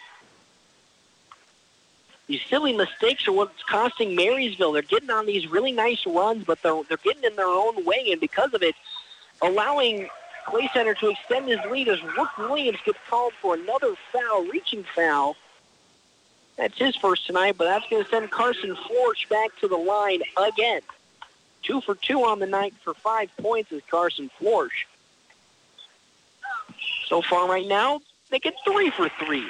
S11: These silly mistakes are what's costing Marysville. They're getting on these really nice runs, but they're, they're getting in their own way, and because of it, allowing Clay Center to extend his lead as Rook Williams gets called for another foul, reaching foul. That's his first tonight, but that's going to send Carson Forsch back to the line again. Two for two on the night for five points is Carson Forsch. So far right now, they get three for three.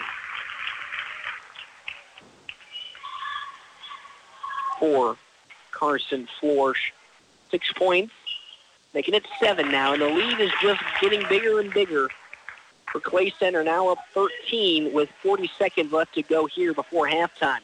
S11: For Carson Forsch, six points. Making it seven now, and the lead is just getting bigger and bigger for Clay Center, now up thirteen with forty seconds left to go here before halftime.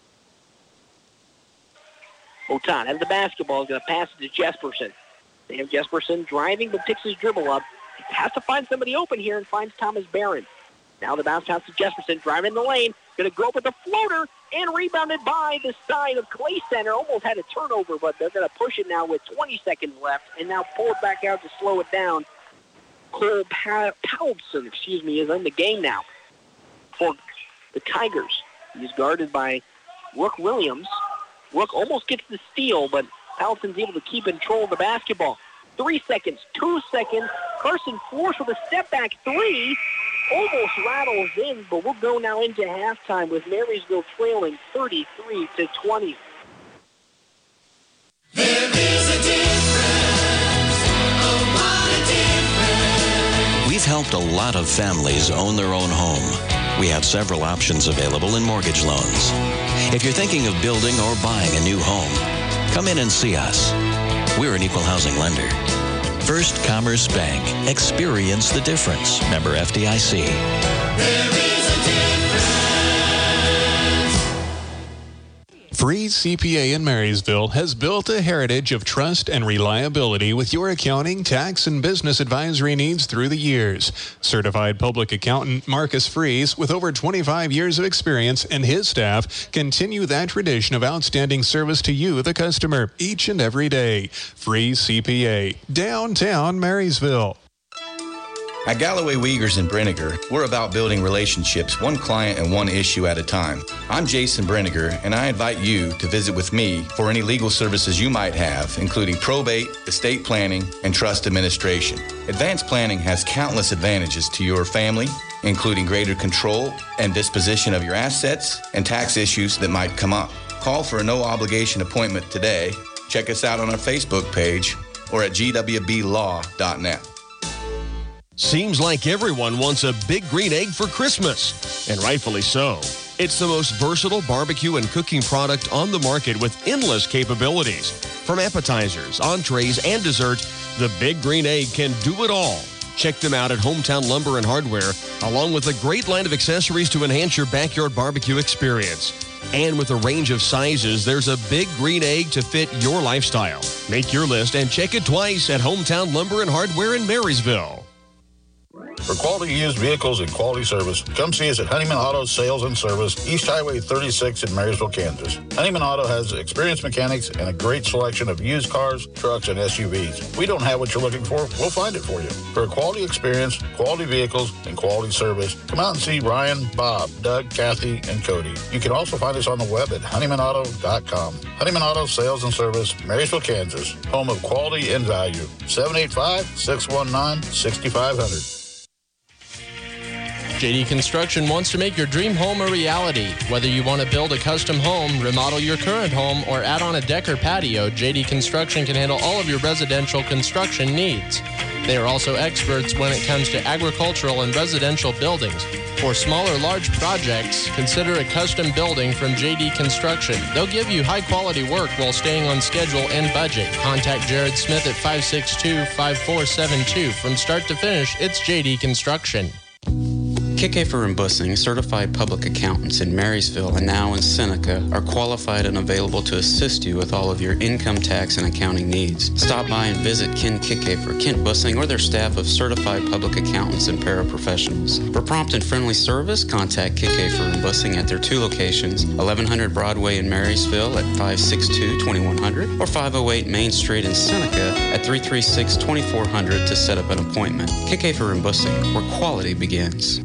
S11: Otat has the basketball, is going to pass it to Jesperson. They have Jesperson driving, but picks his dribble up. He has to find somebody open here and finds Thomas Behrens. Now the bounce pass to Jesperson, driving in the lane, going to go up with a floater, and rebounded by the side of Clay Center. Almost had a turnover, but they're going to push it now with twenty seconds left, and now pull it back out to slow it down. Cole pa- Paulson, excuse me, is in the game now for the Tigers. He's guarded by Rook Williams. Rook almost gets the steal, but Paulson's able to keep control of the basketball. Three seconds, two seconds. Carson Forsch with a step-back three. Almost rattles in, but we'll go now into halftime with Marysville trailing thirty-three to twenty.
S10: There is a difference. Oh, what a difference.
S16: We've helped a lot of families own their own home. We have several options available in mortgage loans. If you're thinking of building or buying a new home, come in and see us. We're an equal housing lender. First Commerce Bank. Experience the difference. Member F D I C.
S10: There is a difference.
S13: Freeze C P A in Marysville has built a heritage of trust and reliability with your accounting, tax, and business advisory needs through the years. Certified public accountant Marcus Freeze, with over twenty-five years of experience, and his staff continue that tradition of outstanding service to you, the customer, each and every day. Freeze C P A, downtown Marysville.
S17: At Galloway Wiegers and Brenniger, we're about building relationships one client and one issue at a time. I'm Jason Brenniger, and I invite you to visit with me for any legal services you might have, including probate, estate planning, and trust administration. Advanced planning has countless advantages to your family, including greater control and disposition of your assets and tax issues that might come up. Call for a no-obligation appointment today. Check us out on our Facebook page or at g w b law dot net.
S18: Seems like everyone wants a Big Green Egg for Christmas, and rightfully so. It's the most versatile barbecue and cooking product on the market with endless capabilities. From appetizers, entrees, and dessert, the Big Green Egg can do it all. Check them out at Hometown Lumber and Hardware, along with a great line of accessories to enhance your backyard barbecue experience. And with a range of sizes, there's a Big Green Egg to fit your lifestyle. Make your list and check it twice at Hometown Lumber and Hardware in Marysville.
S19: For quality used vehicles and quality service, come see us at Honeyman Auto Sales and Service, East Highway thirty-six in Marysville, Kansas. Honeyman Auto has experienced mechanics and a great selection of used cars, trucks, and S U Vs. We don't have what you're looking for, we'll find it for you. For a quality experience, quality vehicles, and quality service, come out and see Ryan, Bob, Doug, Kathy, and Cody. You can also find us on the web at honeyman auto dot com. Honeyman Auto Sales and Service, Marysville, Kansas, home of quality and value. seven eight five, six one nine, six five zero zero.
S20: J D Construction wants to make your dream home a reality. Whether you want to build a custom home, remodel your current home, or add on a deck or patio, J D Construction can handle all of your residential construction needs. They are also experts when it comes to agricultural and residential buildings. For small or large projects, consider a custom building from J D Construction. They'll give you high-quality work while staying on schedule and budget. Contact Jared Smith at five six two, five four seven two. From start to finish, it's J D Construction.
S21: Kickafer and Bussing, certified public accountants in Marysville and now in Seneca, are qualified and available to assist you with all of your income tax and accounting needs. Stop by and visit Ken Kickafer, Kent Bussing, or their staff of certified public accountants and paraprofessionals. For prompt and friendly service, contact Kickafer and Bussing at their two locations, eleven hundred Broadway in Marysville at five six two, two one zero zero or five oh eight Main Street in Seneca at three three six, two four zero zero to set up an appointment. Kickafer and Bussing, where quality begins.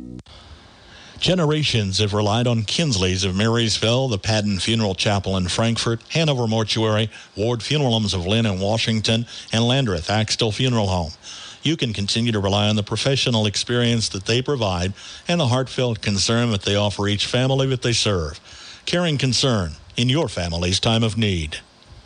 S22: Generations have relied on Kinsley's of Marysville, the Padden Funeral Chapel in Frankfort, Hanover Mortuary, Ward Funeral Homes of Lynn and Washington, and Landreth Axtell Funeral Home. You can continue to rely on the professional experience that they provide and the heartfelt concern that they offer each family that they serve. Caring concern in your family's time of need.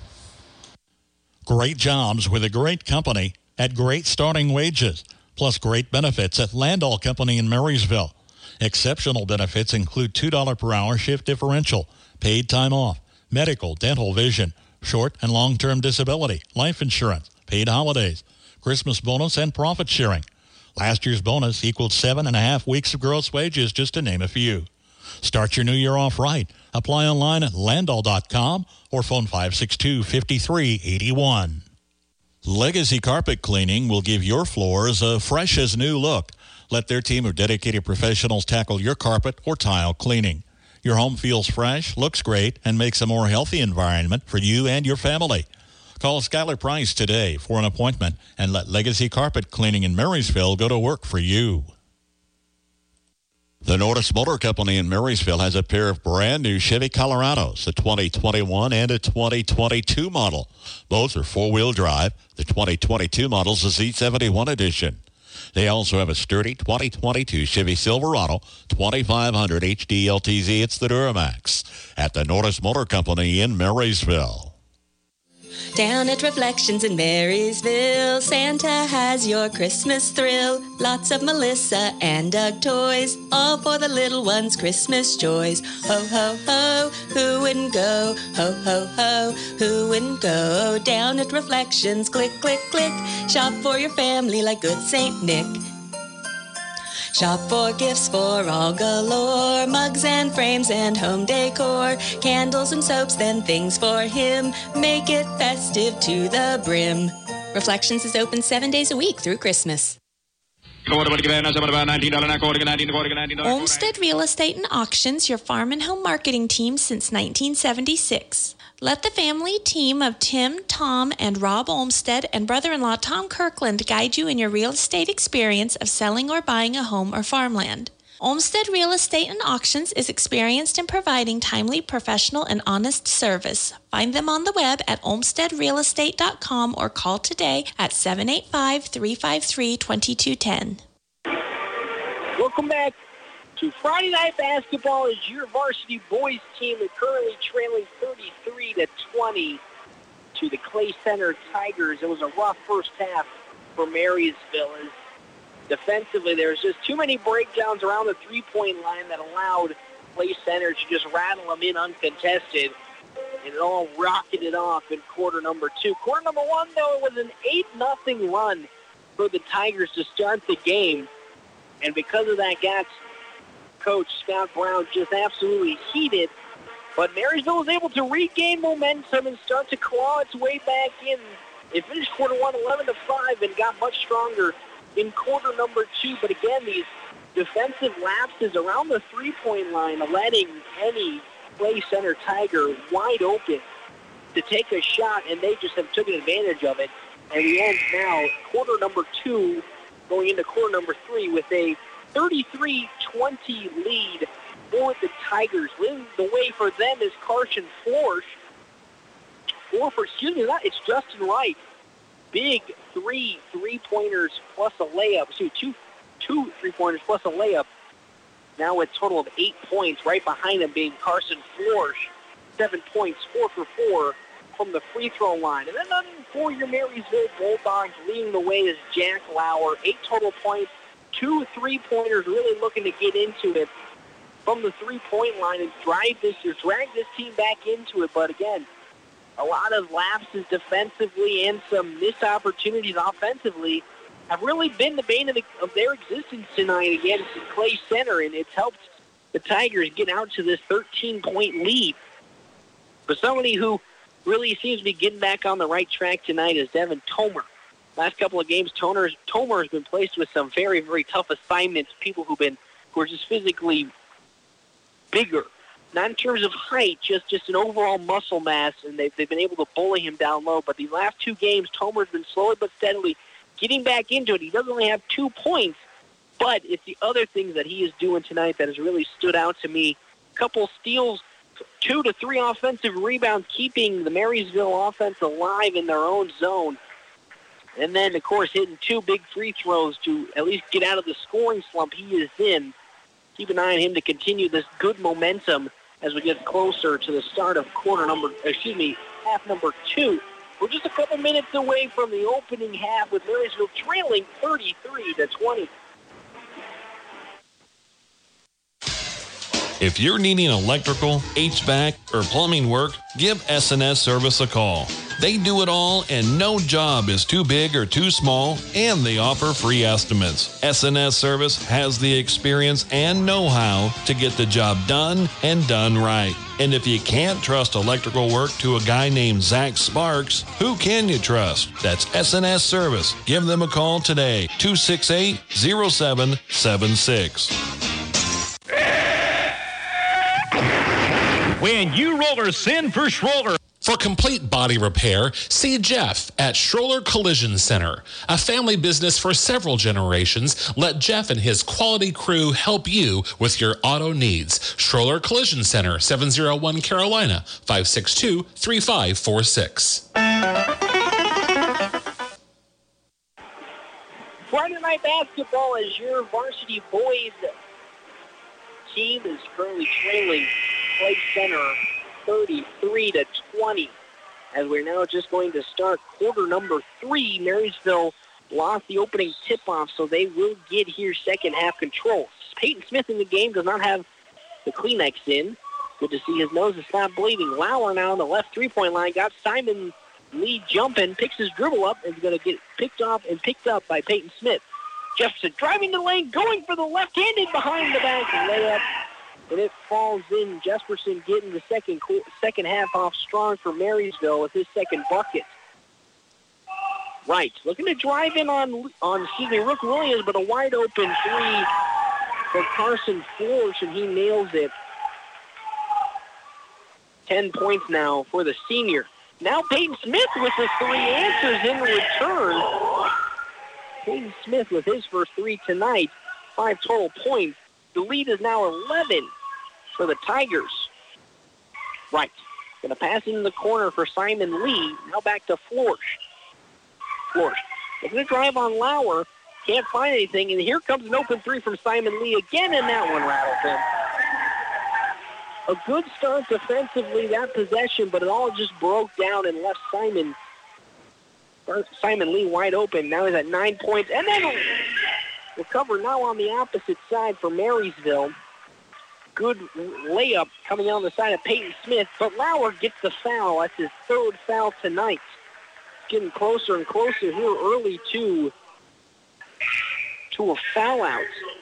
S22: Great jobs with a great company at great starting wages, plus great benefits at Landall Company in Marysville. Exceptional benefits include two dollars per hour shift differential, paid time off, medical, dental, vision, short and long-term disability, life insurance, paid holidays, Christmas bonus, and profit sharing. Last year's bonus equaled seven and a half weeks of gross wages, just to name a few. Start your new year off right. Apply online at landall dot com or phone five six two, five three eight one. Legacy Carpet Cleaning will give your floors a fresh as new look. Let their team of dedicated professionals tackle your carpet or tile cleaning. Your home feels fresh, looks great, and makes a more healthy environment for you and your family. Call Skylar Price today for an appointment and let Legacy Carpet Cleaning in Marysville go to work for you. The Nordis Motor Company in Marysville has a pair of brand new Chevy Colorados, a twenty twenty-one and a twenty twenty-two model. Both are four-wheel drive. The twenty twenty-two model is the Z seventy-one edition. They also have a sturdy twenty twenty-two Chevy Silverado twenty-five hundred H D L T Z. It's the Duramax at the Nordis Motor Company in Marysville.
S12: Down at Reflections in Marysville, Santa has your Christmas thrill. Lots of Melissa and Doug toys, all for the little ones' Christmas joys. Ho, ho, ho, who wouldn't go? Ho, ho, ho, who wouldn't go? Down at Reflections, click, click, click. Shop for your family like good Saint Nick.
S4: Shop for gifts for all galore, mugs and frames and home decor, candles and soaps, then things for him. Make it festive to the brim. Reflections is open seven days a week through Christmas. Olmsted Real Estate and Auctions, your farm and home marketing team since nineteen seventy-six. Let the family team of Tim, Tom, and Rob Olmsted and brother-in-law Tom Kirkland guide you in your real estate experience of selling or buying a home or farmland. Olmsted Real Estate and Auctions is experienced in providing timely, professional, and honest service. Find them on the web at olmsted real estate dot com or call today at seven eight five, three five three, two two one zero.
S11: Welcome back to Friday Night Basketball as your varsity boys team is currently trailing thirty-three to twenty to the Clay Center Tigers. It was a rough first half for Marysville as defensively there's just too many breakdowns around the three-point line that allowed Clay Center to just rattle them in uncontested. And it all rocketed off in quarter number two. Quarter number one, though, it was an eight nothing run for the Tigers to start the game. And because of that, got Coach Scott Brown just absolutely heated. But Marysville was able to regain momentum and start to claw its way back in. It finished quarter one eleven to five and got much stronger in quarter number two. But again, these defensive lapses around the three-point line, letting any Clay Center Tiger wide open to take a shot, and they just have taken advantage of it. And we end now quarter number two going into quarter number three with a thirty-three twenty lead for the Tigers. Leading the way for them is Carson Florsch. Or for, excuse me, that it's Justin Wright. Big three three-pointers plus a layup. Excuse me, two, two three-pointers plus a layup. Now a total of eight points. Right behind him being Carson Florsch. Seven points, four for four from the free throw line. And then for your Marysville Bulldogs, leading the way is Jack Lauer. Eight total points, two three-pointers, really looking to get into it from the three-point line and drive this or drag this team back into it. But again, a lot of lapses defensively and some missed opportunities offensively have really been the bane of, the, of their existence tonight against Clay Center, and it's helped the Tigers get out to this thirteen-point lead. But somebody who really seems to be getting back on the right track tonight is Devin Tomer. Last couple of games, Tomer, Tomer has been placed with some very, very tough assignments, people who've been who are just physically bigger. Not in terms of height, just, just an overall muscle mass, and they've, they've been able to bully him down low. But these last two games, Tomer's been slowly but steadily getting back into it. He doesn't only have two points, but it's the other things that he is doing tonight that has really stood out to me. A couple steals, two to three offensive rebounds, keeping the Marysville offense alive in their own zone. And then, of course, hitting two big free throws to at least get out of the scoring slump he is in. Keep an eye on him to continue this good momentum as we get closer to the start of quarter number, excuse me, half number two. We're just a couple minutes away from the opening half with Marysville trailing thirty-three to twenty.
S1: If you're needing electrical, H V A C, or plumbing work, give S and S Service a call. They do it all, and no job is too big or too small, and they offer free estimates. S and S Service has the experience and know-how to get the job done and done right. And if you can't trust electrical work to a guy named Zach Sparks, who can you trust? That's S and S Service. Give them a call today, two six eight, zero seven seven six.
S2: When you rollers send for Schroller. For complete body repair, see Jeff at Schroller Collision Center. A family business for several generations, let Jeff and his quality crew help you with your auto needs. Schroller Collision Center, seven oh one Carolina, five six two, three five four six.
S11: Friday Night Basketball as your varsity boys team is currently trailing Clay Center thirty-three to twenty. As we're now just going to start quarter number three, Marysville lost the opening tip-off, so they will get here second half control. Peyton Smith in the game does not have the Kleenex in. Good to see his nose is not bleeding. Lauer now on the left three-point line got Simon Lee jumping, picks his dribble up, and is going to get picked off and picked up by Peyton Smith. Jefferson driving the lane, going for the left-handed behind the back layup, and it falls in. Jesperson getting the second second half off strong for Marysville with his second bucket. Right, looking to drive in on, on excuse me, Rook Williams, but a wide-open three for Carson Florsch, and he nails it. Ten points now for the senior. Now Peyton Smith with the three answers in return. Peyton Smith with his first three tonight. Five total points. The lead is now eleven for the Tigers. Right. Going to pass in the corner for Simon Lee. Now back to Florsch. Florsch. They're going to drive on Lauer. Can't find anything. And here comes an open three from Simon Lee again, and that one rattles in. A good start defensively, that possession, but it all just broke down and left Simon Simon Lee wide open. Now he's at nine points. And then recover now on the opposite side for Marysville. Good layup coming on the side of Peyton Smith, but Lauer gets the foul. That's his third foul tonight. Getting closer and closer here early to, to a foul out.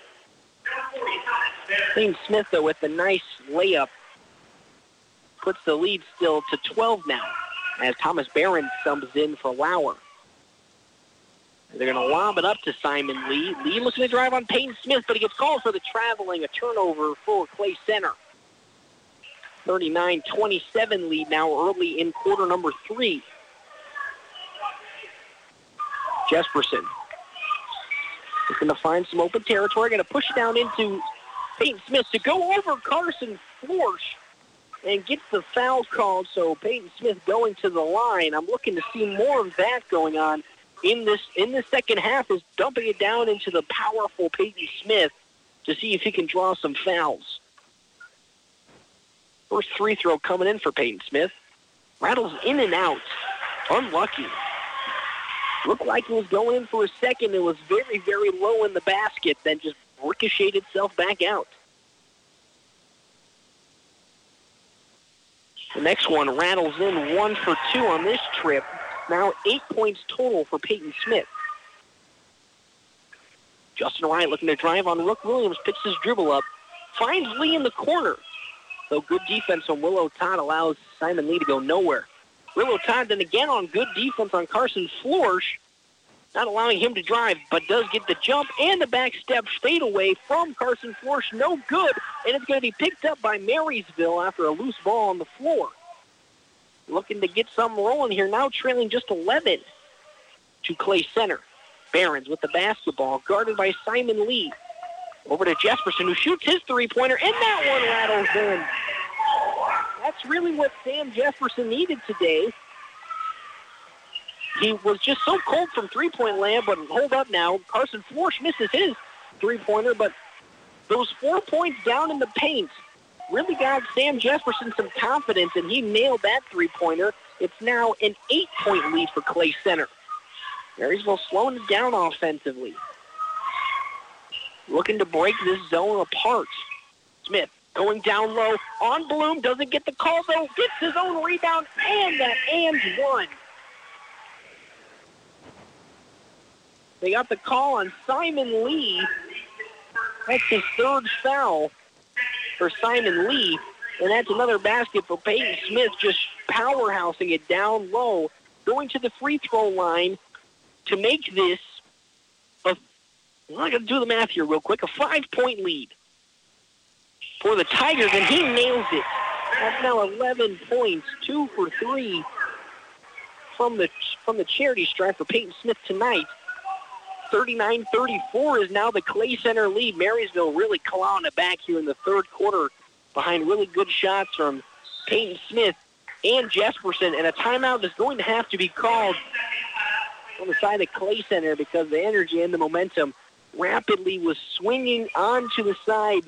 S11: Peyton Smith, though, with a nice layup, puts the lead still to twelve now as Thomas Barron comes in for Lauer. They're going to lob it up to Simon Lee. Lee looking to drive on Peyton Smith, but he gets called for the traveling, a turnover for Clay Center. thirty-nine twenty-seven lead now early in quarter number three. Jesperson looking to find some open territory. Going to push it down into Peyton Smith to go over Carson Florsch and gets the foul called. So Peyton Smith going to the line. I'm looking to see more of that going on in this in the second half, is dumping it down into the powerful Peyton Smith to see if he can draw some fouls. First free throw coming in for Peyton Smith. Rattles in and out. Unlucky. Looked like it was going in for a second. It was very, very low in the basket, then just ricocheted itself back out. The next one rattles in, one for two on this trip. Now eight points total for Peyton Smith. Justin Wright looking to drive on Rook Williams, picks his dribble up, finds Lee in the corner. So good defense on Willow Todd allows Simon Lee to go nowhere. Willow Todd then again on good defense on Carson Florsch, not allowing him to drive, but does get the jump and the back step fade away from Carson Florsch. No good, and it's going to be picked up by Marysville after a loose ball on the floor. Looking to get something rolling here, now trailing just eleven to Clay Center. Barons with the basketball, guarded by Simon Lee. Over to Jesperson, who shoots his three-pointer, and that one rattles in. That's really what Sam Jefferson needed today. He was just so cold from three-point land, but hold up now. Carson Florsch misses his three-pointer, but those four points down in the paint really got Sam Jefferson some confidence, and he nailed that three-pointer. It's now an eight-point lead for Clay Center. Marysville slowing it down offensively. Looking to break this zone apart. Smith going down low on Bloom, doesn't get the call though, gets his own rebound, and that and one. They got the call on Simon Lee. That's his third foul for Simon Lee, and that's another basket for Peyton Smith, just powerhousing it down low, going to the free throw line to make this a, well, I got to do the math here real quick, a five-point lead for the Tigers, and he nails it. That's now eleven points, two for three from the from the charity stripe for Peyton Smith tonight. thirty-nine thirty-four is now the Clay Center lead. Marysville really clawing it back here in the third quarter behind really good shots from Peyton Smith and Jesperson, and a timeout is going to have to be called on the side of Clay Center because the energy and the momentum rapidly was swinging onto the side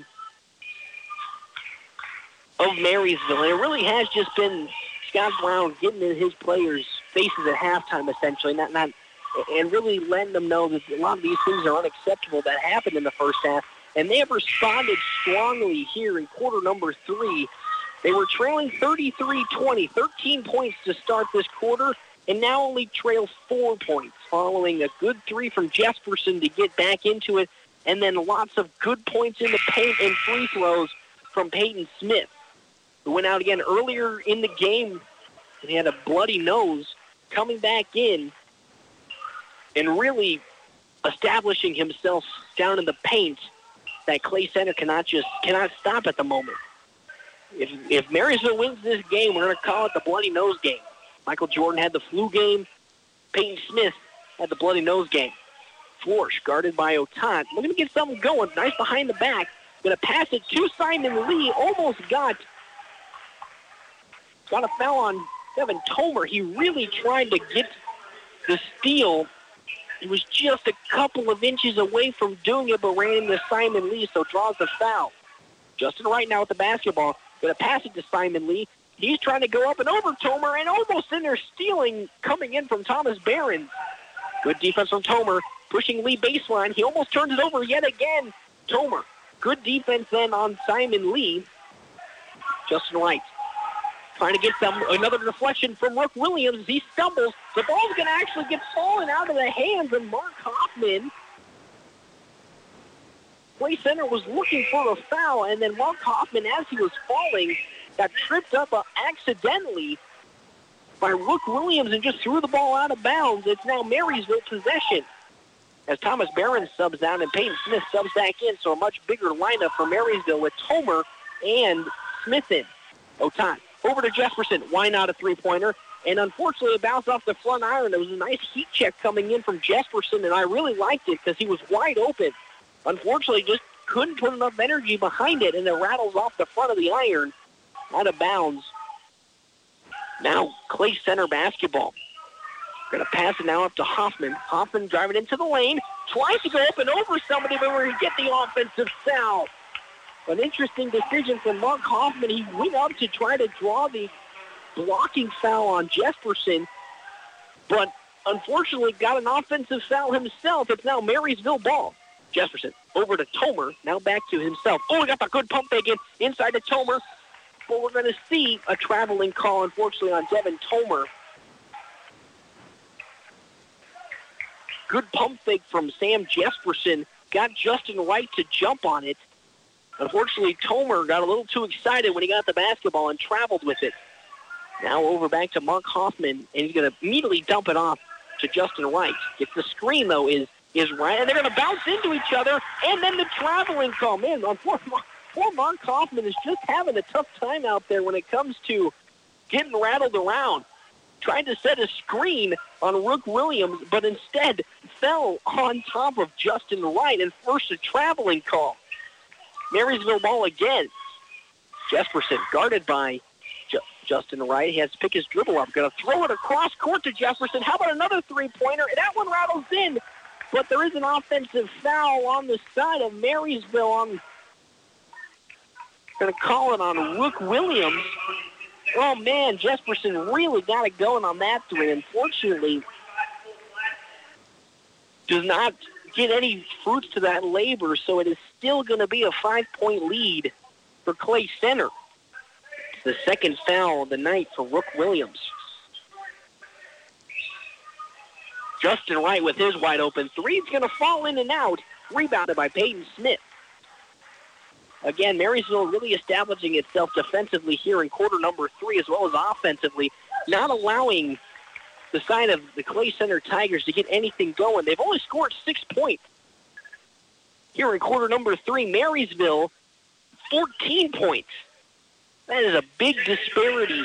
S11: of Marysville. And it really has just been Scott Brown getting in his players' faces at halftime, essentially, not not and really letting them know that a lot of these things are unacceptable that happened in the first half. And they have responded strongly here in quarter number three. They were trailing thirty-three twenty, thirteen points to start this quarter, and now only trails four points following a good three from Jesperson to get back into it, and then lots of good points in the paint and free throws from Peyton Smith, who went out again earlier in the game and he had a bloody nose, coming back in and really establishing himself down in the paint that Clay Center cannot just cannot stop at the moment. If if Marysville wins this game, we're going to call it the bloody nose game. Michael Jordan had the flu game. Peyton Smith had the bloody nose game. Florsch guarded by Otat. We're going to get something going. Nice behind the back. Going to pass it to Simon Lee. Almost got, got a foul on Devin Tomer. He really tried to get the steal. He was just a couple of inches away from doing it, but ran into Simon Lee, so draws the foul. Justin Wright now with the basketball. Going to pass it to Simon Lee. He's trying to go up and over Tomer, and almost in there stealing, coming in from Thomas Barron. Good defense from Tomer, pushing Lee baseline. He almost turns it over yet again. Tomer, good defense then on Simon Lee. Justin Wright trying to get some another deflection from Rook Williams. He stumbles. The ball's going to actually get fallen out of the hands of Mark Hoffman. Clay Center was looking for a foul, and then Mark Hoffman, as he was falling, got tripped up uh, accidentally by Rook Williams and just threw the ball out of bounds. It's now Marysville possession as Thomas Barron subs out and Peyton Smith subs back in, so a much bigger lineup for Marysville with Tomer and Smith in. Otan over to Jesperson. Why not a three-pointer? And unfortunately, it bounced off the front iron. There was a nice heat check coming in from Jesperson, and I really liked it because he was wide open. Unfortunately, just couldn't put enough energy behind it, and it rattles off the front of the iron out of bounds. Now, Clay Center basketball. Going to pass it now up to Hoffman. Hoffman driving into the lane. Tries to go up and over somebody, but we're going to get the offensive foul. An interesting decision from Mark Hoffman. He went up to try to draw the blocking foul on Jesperson, but unfortunately got an offensive foul himself. It's now Marysville ball. Jesperson over to Tomer. Now back to himself. Oh, he got the good pump fake in inside to Tomer. But we're going to see a traveling call, unfortunately, on Devin Tomer. Good pump fake from Sam Jesperson. Got Justin Wright to jump on it. Unfortunately, Tomer got a little too excited when he got the basketball and traveled with it. Now over back to Mark Hoffman, and he's going to immediately dump it off to Justin Wright. Gets the screen, though, is, is Wright, and they're going to bounce into each other, and then the traveling call. Man, poor, poor Mark Hoffman is just having a tough time out there when it comes to getting rattled around. Tried to set a screen on Rook Williams, but instead fell on top of Justin Wright and forced a traveling call. Marysville ball again. Jesperson guarded by J- Justin Wright. He has to pick his dribble up. Going to throw it across court to Jesperson. How about another three-pointer? That one rattles in, but there is an offensive foul on the side of Marysville. On going to call it on Rook Williams. Oh, man, Jesperson really got it going on that three. Unfortunately, does not get any fruits to that labor, so it is still going to be a five-point lead for Clay Center. It's the second foul of the night for Rook Williams. Justin Wright with his wide open three. It's going to fall in and out, rebounded by Peyton Smith. Again, Marysville really establishing itself defensively here in quarter number three as well as offensively, not allowing the side of the Clay Center Tigers to get anything going. They've only scored six points here in quarter number three. Marysville, fourteen points. That is a big disparity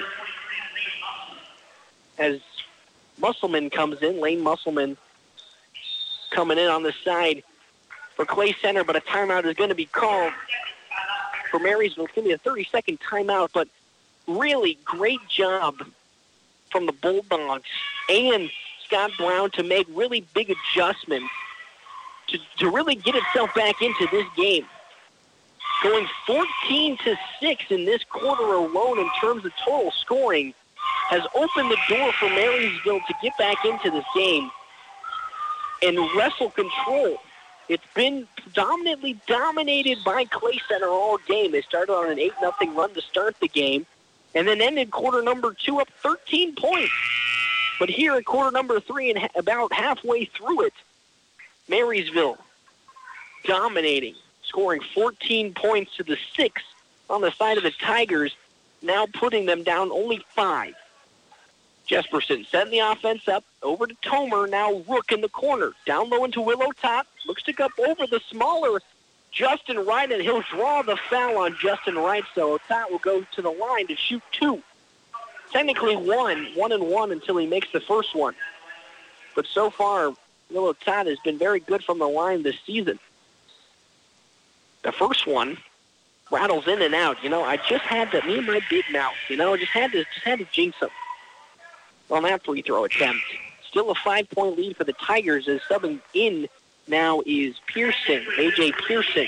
S11: as Musselman comes in. Lane Musselman coming in on the side for Clay Center, but a timeout is going to be called for Marysville. It's going to be a thirty-second timeout, but really great job from the Bulldogs and Scott Brown to make really big adjustments to, to really get itself back into this game. Going fourteen to six in this quarter alone in terms of total scoring has opened the door for Marysville to get back into this game and wrestle control. It's been predominantly dominated by Clay Center all game. They started on an eight nothing run to start the game and then ended quarter number two up thirteen points. But here at quarter number three and ha- about halfway through it, Marysville dominating, scoring fourteen points to the six on the side of the Tigers, now putting them down only five. Jesperson setting the offense up, over to Tomer, now Rook in the corner. Down low into Willow Tot, looks to go over the smaller Justin Wright, and he'll draw the foul on Justin Wright, so Tot will go to the line to shoot two. Technically one, one and one until he makes the first one. But so far, Willow Tot has been very good from the line this season. The first one rattles in and out. You know, I just had to, me and my big mouth, you know, just had to, just had to jinx him on that free throw attempt. Still a five-point lead for the Tigers as subbing in now is Pearson, A J Pearson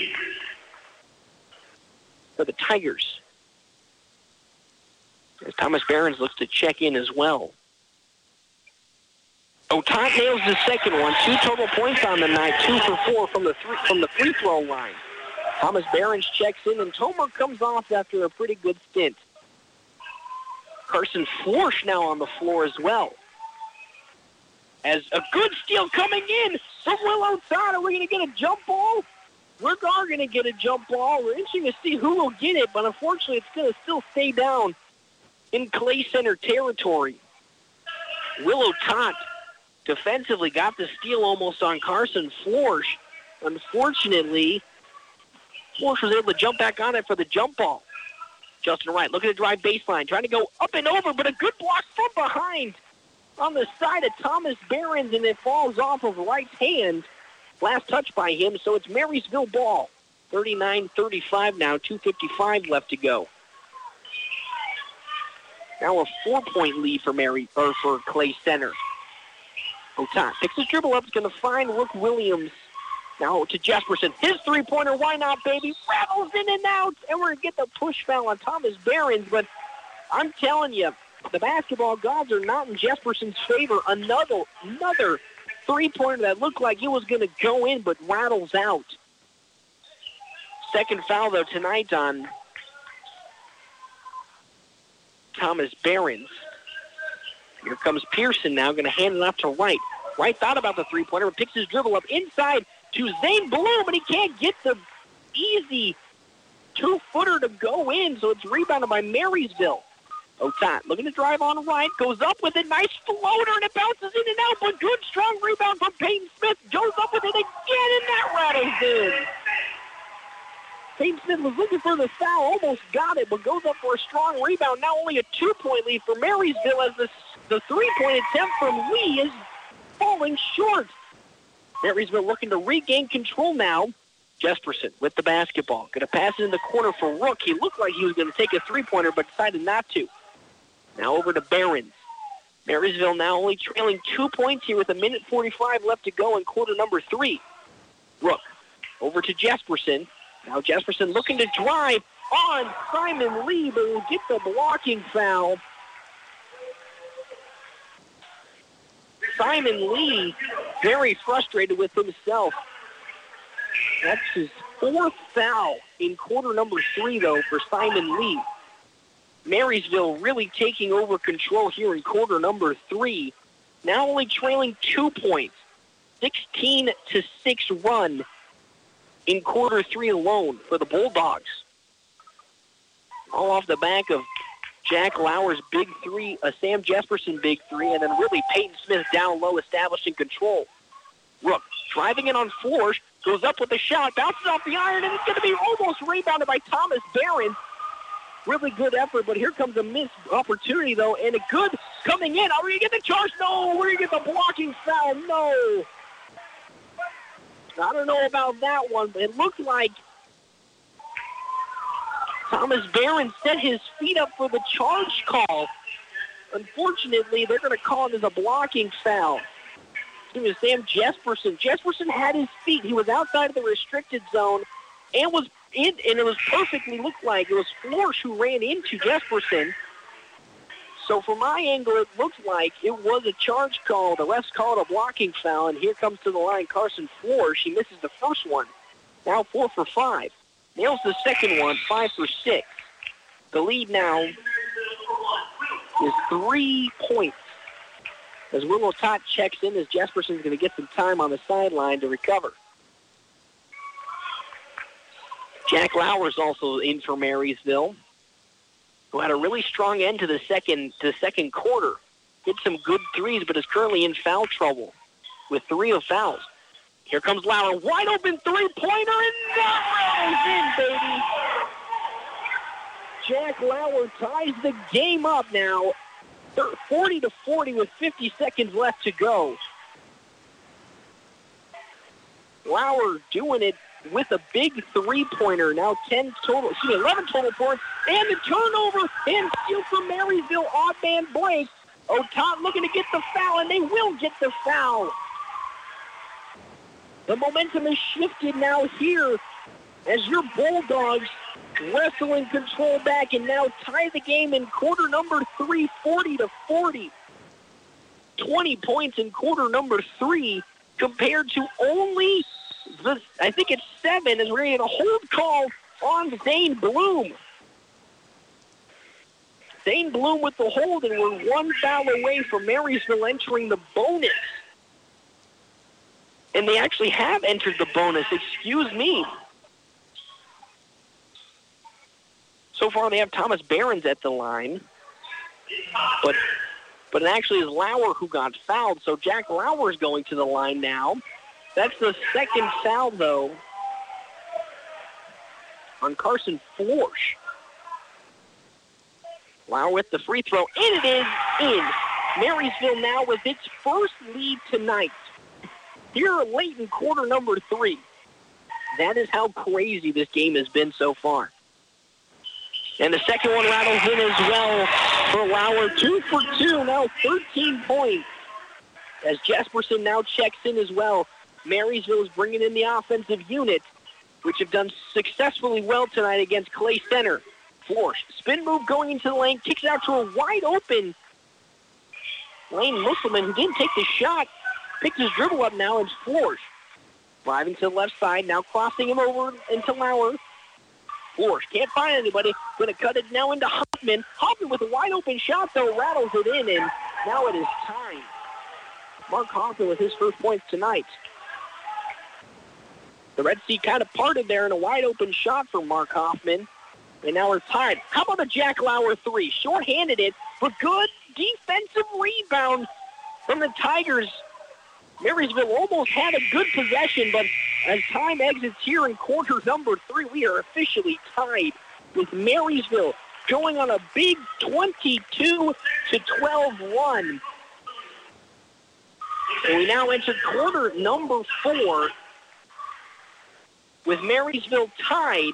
S11: for the Tigers. As Thomas Behrens looks to check in as well. Otot nails the second one. Two total points on the night, two for four from the three, from the free throw line. Thomas Behrens checks in, and Tomer comes off after a pretty good stint. Carson Florsch now on the floor as well. As a good steal coming in from Willow Tot. Are we going to get a jump ball? We're going to get a jump ball. We're interested to see who will get it, but unfortunately it's going to still stay down in Clay Center territory. Willow Tot defensively got the steal almost on Carson Florsch. Unfortunately, Florsch was able to jump back on it for the jump ball. Justin Wright looking to drive baseline, trying to go up and over, but a good block from behind on the side of Thomas Behrens, and it falls off of Wright's hand. Last touch by him, so it's Marysville ball. thirty-nine thirty-five now, two fifty-five left to go. Now a four-point lead for Mary or for Clay Center. Otot picks his dribble up, is going to find Rook Williams. Now to Jesperson. His three-pointer, why not, baby? Rattles in and out, and we're going to get the push foul on Thomas Behrens, but I'm telling you, the basketball gods are not in Jesperson's favor. Another, another three-pointer that looked like it was going to go in, but rattles out. Second foul, though, tonight on Thomas Behrens. Here comes Pearson now, going to hand it off to Wright. Wright thought about the three-pointer, but picks his dribble up inside to Zane Bloom, but he can't get the easy two-footer to go in, so it's rebounded by Marysville. Otot looking to drive on Wright, goes up with a nice floater, and it bounces in and out, but good, strong rebound from Peyton Smith. Goes up with it again, and that rattles in. Peyton Smith was looking for the foul, almost got it, but goes up for a strong rebound. Now only a two-point lead for Marysville as the, the three-point attempt from Lee is falling short. Marysville looking to regain control now. Jesperson with the basketball. Going to pass it in the corner for Rook. He looked like he was going to take a three-pointer, but decided not to. Now over to Behrens. Marysville now only trailing two points here with a minute forty-five left to go in quarter number three. Rook over to Jesperson. Now Jesperson looking to drive on Simon Lee, but will get the blocking foul. Simon Lee very frustrated with himself. That's his fourth foul in quarter number three, though, for Simon Lee. Marysville really taking over control here in quarter number three. Now only trailing two points. sixteen to six run in quarter three alone for the Bulldogs. All off the back of Jack Lauer's big three, a Sam Jesperson big three, and then really Peyton Smith down low establishing control. Rook driving in on Florsch, goes up with a shot, bounces off the iron, and it's going to be almost rebounded by Thomas Behrens. Really good effort, but here comes a missed opportunity, though, and a good coming in. Are we going to get the charge? No. We're going to get the blocking foul? No. I don't know about that one, but it looked like Thomas Behrens set his feet up for the charge call. Unfortunately, they're going to call it as a blocking foul. It was Sam Jesperson. Jesperson had his feet. He was outside of the restricted zone and was in, and it was perfectly looked like it was Florsch who ran into Jesperson. So from my angle, it looked like it was a charge call. The refs called a blocking foul, and here comes to the line Carson Florsch. He misses the first one. Now four for five. Nails the second one, five for six. The lead now is three points as Willow Tot checks in as Jesperson's going to get some time on the sideline to recover. Jack Lauer's also in for Marysville, who had a really strong end to the second to the second quarter. Hit some good threes, but is currently in foul trouble with three of fouls. Here comes Lauer, wide open three-pointer, and that rolls in, baby. Jack Lauer ties the game up now, forty to forty with fifty seconds left to go. Lauer doing it with a big three-pointer. Now ten total, excuse me, eleven total points, and the turnover and steal from Marysville. Odd man break. Otat looking to get the foul, and they will get the foul. The momentum has shifted now here as your Bulldogs wrestle and control back and now tie the game in quarter number three, forty to forty. twenty points in quarter number three compared to only, the, I think it's seven, as we're going to get a hold call on Zane Bloom. Zane Bloom with the hold, and we're one foul away from Marysville entering the bonus. And they actually have entered the bonus, excuse me. So far they have Thomas Behrens at the line. But but it actually is Lauer who got fouled, so Jack Lauer is going to the line now. That's the second foul, though, on Carson Florsch. Lauer with the free throw, and it is in. Marysville now with its first lead tonight. Here late in quarter number three. That is how crazy this game has been so far. And the second one rattles in as well for Lauer. Two for two, now thirteen points. As Jesperson now checks in as well. Marysville is bringing in the offensive unit, which have done successfully well tonight against Clay Center. Florsch, spin move going into the lane, kicks it out to a wide open Lane Musselman, who didn't take the shot. Picked his dribble up now, and Florsch driving to the left side, now crossing him over into Lauer. Florsch can't find anybody. Going to cut it now into Hoffman. Hoffman with a wide open shot, though, rattles it in, and now it is time. Mark Hoffman with his first points tonight. The Red Sea kind of parted there in a wide open shot for Mark Hoffman, and now we're tied. How about the Jack Lauer three? Short-handed it, but good defensive rebound from the Tigers. Marysville almost had a good possession, but as time exits here in quarter number three, we are officially tied with Marysville going on a big twenty-two to twelve run. And we now enter quarter number four with Marysville tied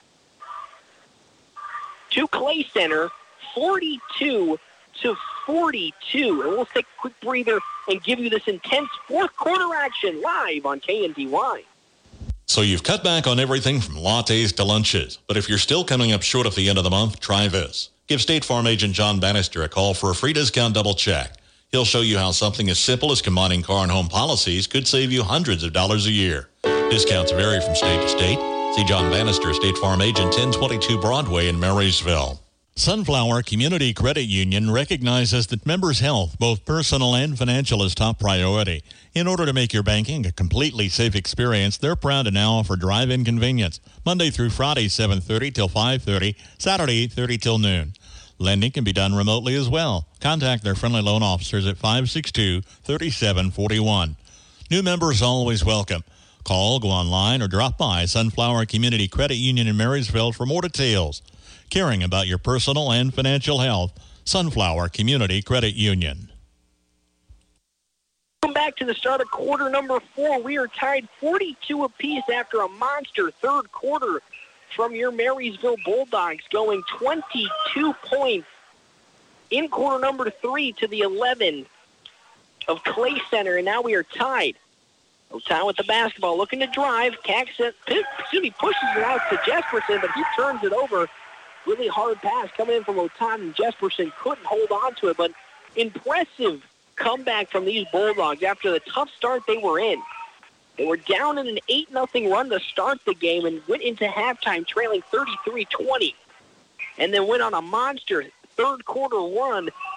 S11: to Clay Center, forty-two to forty-two. And we'll take a quick breather and give you this intense fourth quarter action live on K N D Y.
S3: So you've cut back on everything from lattes to lunches. But if you're still coming up short at the end of the month, try this. Give State Farm agent John Bannister a call for a free discount double check. He'll show you how something as simple as combining car and home policies could save you hundreds of dollars a year. Discounts vary from state to state. See John Bannister, State Farm agent, ten twenty-two Broadway in Marysville.
S22: Sunflower Community Credit Union recognizes that members' health, both personal and financial, is top priority. In order to make your banking a completely safe experience, they're proud to now offer drive-in convenience, Monday through Friday, seven thirty till five thirty, Saturday, eight thirty till noon. Lending can be done remotely as well. Contact their friendly loan officers at five six two, three seven four one. New members always welcome. Call, go online, or drop by Sunflower Community Credit Union in Marysville for more details. Caring about your personal and financial health, Sunflower Community Credit Union.
S11: Welcome back to the start of quarter number four. We are tied forty-two apiece after a monster third quarter from your Marysville Bulldogs, going twenty-two points in quarter number three to the eleven of Clay Center, and now we are tied. Otan with the basketball, looking to drive. Caxton, excuse me, pushes it out to Jesperson, but he turns it over. Really hard pass coming in from Otan, and Jesperson couldn't hold on to it, but impressive comeback from these Bulldogs after the tough start they were in. They were down in an eight nothing run to start the game and went into halftime trailing thirty-three twenty, and then went on a monster third quarter run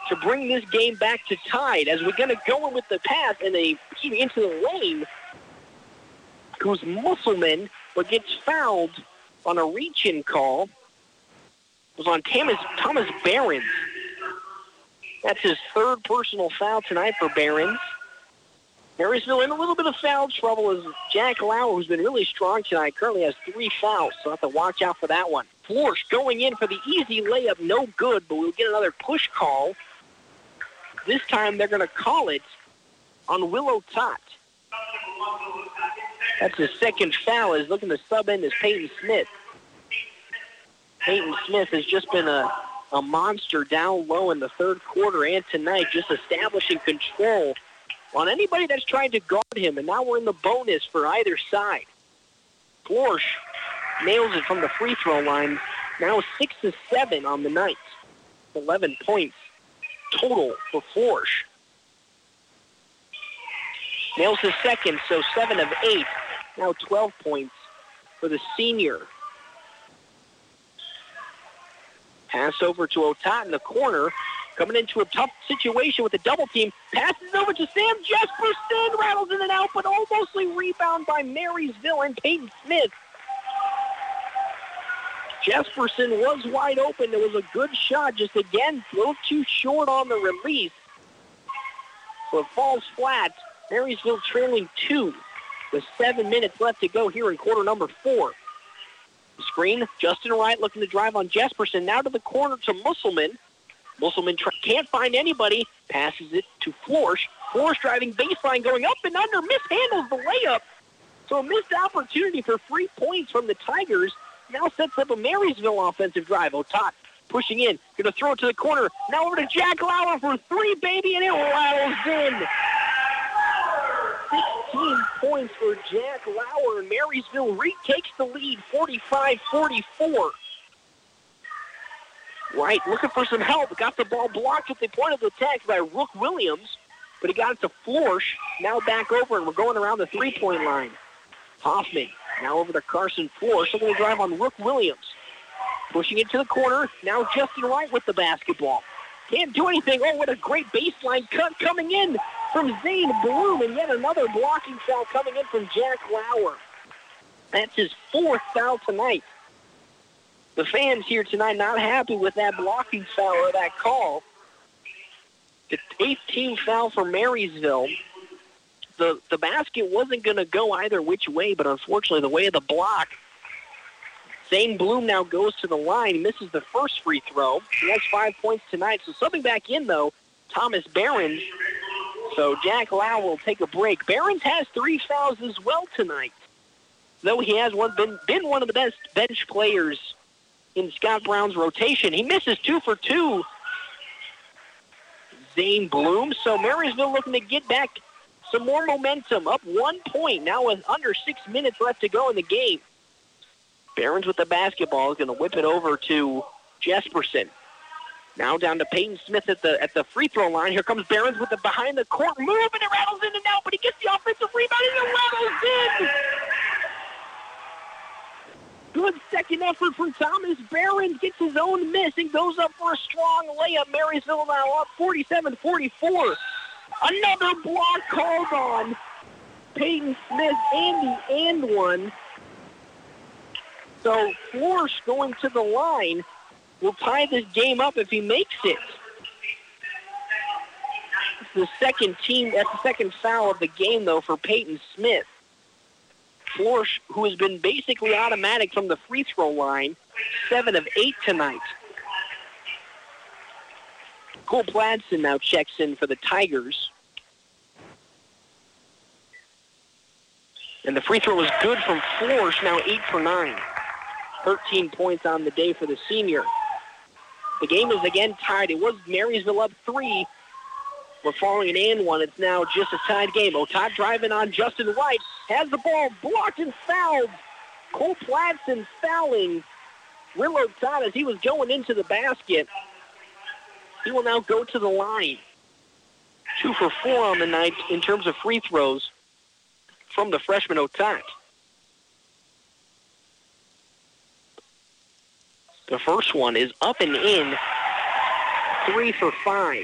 S11: to bring this game back to tied as we're going to go in with the pass and they keep into the lane. Goes Musselman, but gets fouled on a reach-in call. It was on Thomas, Thomas Behrens. That's his third personal foul tonight for Behrens. Marysville in a little bit of foul trouble as Jack Lauer, who's been really strong tonight, currently has three fouls, so have to watch out for that one. Florsch going in for the easy layup, no good, but we'll get another push call. This time they're going to call it on Willow Tot. That's his second foul. Is looking to sub in is Peyton Smith. Peyton Smith has just been a, a monster down low in the third quarter and tonight, just establishing control on anybody that's trying to guard him. And now we're in the bonus for either side. Florsch nails it from the free throw line. Now six to seven on the night. eleven points total for Florsch. Nails his second, so seven of eight. Now twelve points for the senior. Pass over to Otot in the corner. Coming into a tough situation with a double team. Passes over to Sam Jesperson. Rattles in and out, but almostly rebound by Marysville and Peyton Smith. Jesperson was wide open. It was a good shot. Just again, a little too short on the release. So it falls flat. Marysville trailing two with seven minutes left to go here in quarter number four. The screen, Justin Wright looking to drive on Jesperson. Now to the corner to Musselman. Musselman tr- can't find anybody. Passes it to Florsch. Florsch driving baseline, going up and under. Mishandles the layup. So a missed opportunity for free points from the Tigers. Now sets up a Marysville offensive drive. Otot pushing in. Going to throw it to the corner. Now over to Jack Lauer for three, baby, and it rattles in. sixteen points for Jack Lauer, and Marysville retakes the lead, forty-five forty-four. Wright looking for some help. Got the ball blocked at the point of attack by Rook Williams, but he got it to Florsch. Now back over, and we're going around the three-point line. Hoffman now over to Carson Florsch, looking to drive on Rook Williams. Pushing it to the corner. Now Justin Wright with the basketball. Can't do anything. Oh, what a great baseline cut coming in from Zane Bloom, and yet another blocking foul coming in from Jack Lauer. That's his fourth foul tonight. The fans here tonight not happy with that blocking foul or that call. The eighth team foul for Marysville. The, the basket wasn't going to go either which way, but unfortunately the way of the block, Zane Bloom now goes to the line. He misses the first free throw. He has five points tonight. So subbing back in, though, Thomas Behrens. So Jack Lauer will take a break. Behrens has three fouls as well tonight, though he has one been, been one of the best bench players in Scott Brown's rotation. He misses two for two. Zane Bloom. So Marysville looking to get back some more momentum. Up one point now with under six minutes left to go in the game. Behrens with the basketball is going to whip it over to Jesperson. Now down to Peyton Smith at the at the free throw line. Here comes Behrens with the behind the court move, and it rattles in and out, but he gets the offensive rebound, and it rattles in. Good second effort from Thomas Behrens. Gets his own miss and goes up for a strong layup. Marysville now up forty-seven forty-four. Another block called on Peyton Smith and the and one. So Florsch going to the line will tie this game up if he makes it. It's the second team, that's the second foul of the game, though, for Peyton Smith. Florsch, who has been basically automatic from the free throw line, seven of eight tonight. Cole Pladson now checks in for the Tigers. And the free throw is good from Florsch, now eight for nine. thirteen points on the day for the senior. The game is again tied. It was Marysville up three. We're following an and one. It's now just a tied game. Otot driving on Justin Wright. Has the ball blocked and fouled. Cole Pladson fouling Will Otot as he was going into the basket. He will now go to the line. Two for four on the night in terms of free throws from the freshman Otot. The first one is up and in. three for five.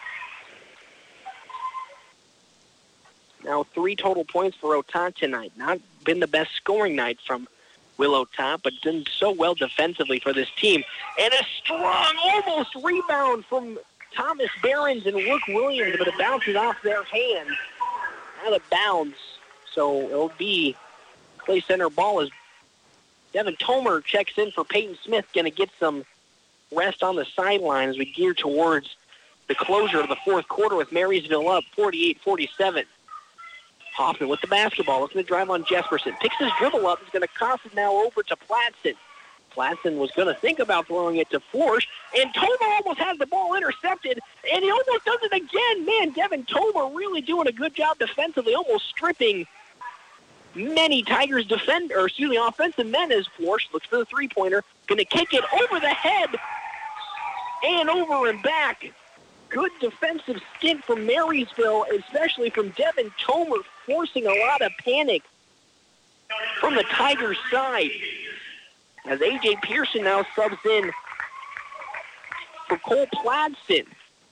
S11: Now three total points for Otat tonight. Not been the best scoring night from Will Otat, but done so well defensively for this team. And a strong almost rebound from Thomas Behrens and Rook Williams, but it bounces off their hands out of bounds. So it'll be Clay Center ball as Devin Tomer checks in for Peyton Smith, going to get some rest on the sideline as we gear towards the closure of the fourth quarter with Marysville up forty-eight forty-seven. Hoffman with the basketball, looking to drive on Jesperson. Picks his dribble up, he's going to cross it now over to Platson. Platson was going to think about throwing it to Florsch, and Tomer almost has the ball intercepted, and he almost does it again. Man, Devin Tomer really doing a good job defensively, almost stripping many Tigers defend, or excuse me, offensive men as Florsch looks for the three-pointer, going to kick it over the head and over and back. Good defensive stint from Marysville, especially from Devin Tomer, forcing a lot of panic from the Tigers' side. As A J Pearson now subs in for Cole Pladson.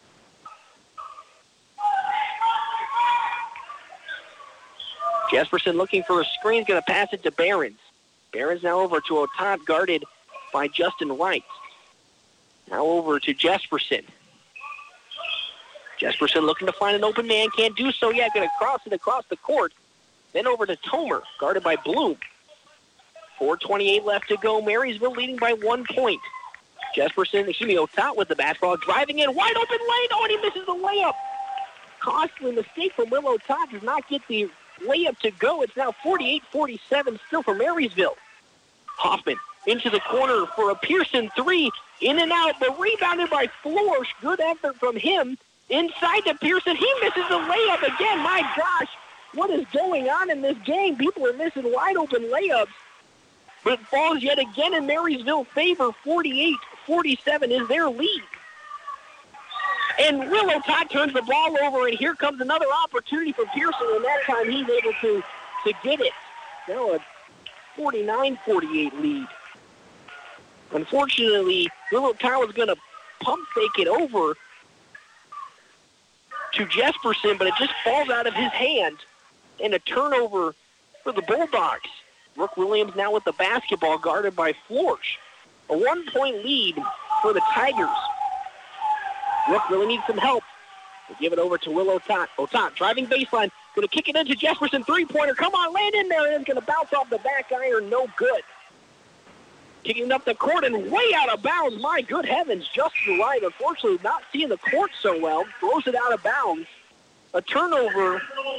S11: Jesperson looking for a screen, going to pass it to Behrens. Behrens now over to Otat, guarded by Justin Wright. Now over to Jesperson. Jesperson looking to find an open man, can't do so yet, going to cross it across the court. Then over to Tomer, guarded by Bloom. four twenty-eight left to go. Marysville leading by one point. Jesperson, excuse me, Otat with the basketball, driving in, wide open lane. Oh, and he misses the layup. Costly mistake from Will Otat, does not get the layup to go. It's now forty-eight forty-seven still for Marysville. Hoffman into the corner for a Pearson three. In and out, but rebounded by Florsch. Good effort from him. Inside to Pearson. He misses the layup again. My gosh, what is going on in this game? People are missing wide open layups. But it falls yet again in Marysville's favor. forty-eight forty-seven is their lead. And Will Otat turns the ball over, and here comes another opportunity for Pearson, and that time he's able to, to get it. Now a forty-nine forty-eight lead. Unfortunately, Will Otat was going to pump fake it over to Jesperson, but it just falls out of his hand, and a turnover for the Bulldogs. Rook Williams now with the basketball, guarded by Florsch. A one-point lead for the Tigers. Rook really needs some help. We'll give it over to Will Otat. Otat driving baseline, going to kick it into Jesperson, three-pointer. Come on, land in there. It's going to bounce off the back iron, no good. Kicking it up the court and way out of bounds. My good heavens, just to the right. Unfortunately, not seeing the court so well. Throws it out of bounds. A turnover.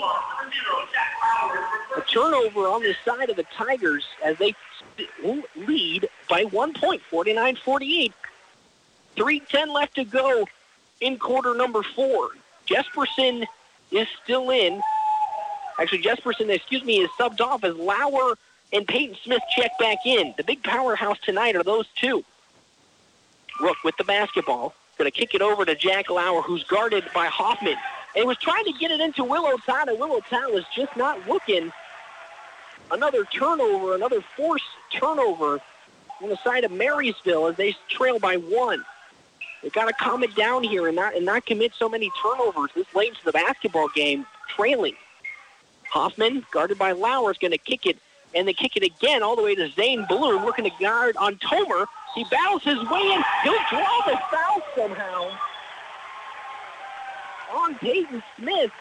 S11: A turnover on the side of the Tigers as they lead by one point, forty-nine forty-eight. three ten left to go in quarter number four. Jesperson is still in. Actually, Jesperson, excuse me, is subbed off as Lauer and Peyton Smith check back in. The big powerhouse tonight are those two. Rook with the basketball. Going to kick it over to Jack Lauer, who's guarded by Hoffman. And he was trying to get it into Will Otat, and Will Otat was just not looking. Another turnover, another forced turnover on the side of Marysville as they trail by one. They've got to calm it down here and not and not commit so many turnovers this late into the basketball game, trailing. Hoffman, guarded by Lauer, is going to kick it, and they kick it again all the way to Zane Bloom, looking to guard on Tomer. He battles his way in. He'll draw the foul somehow on Peyton Smith.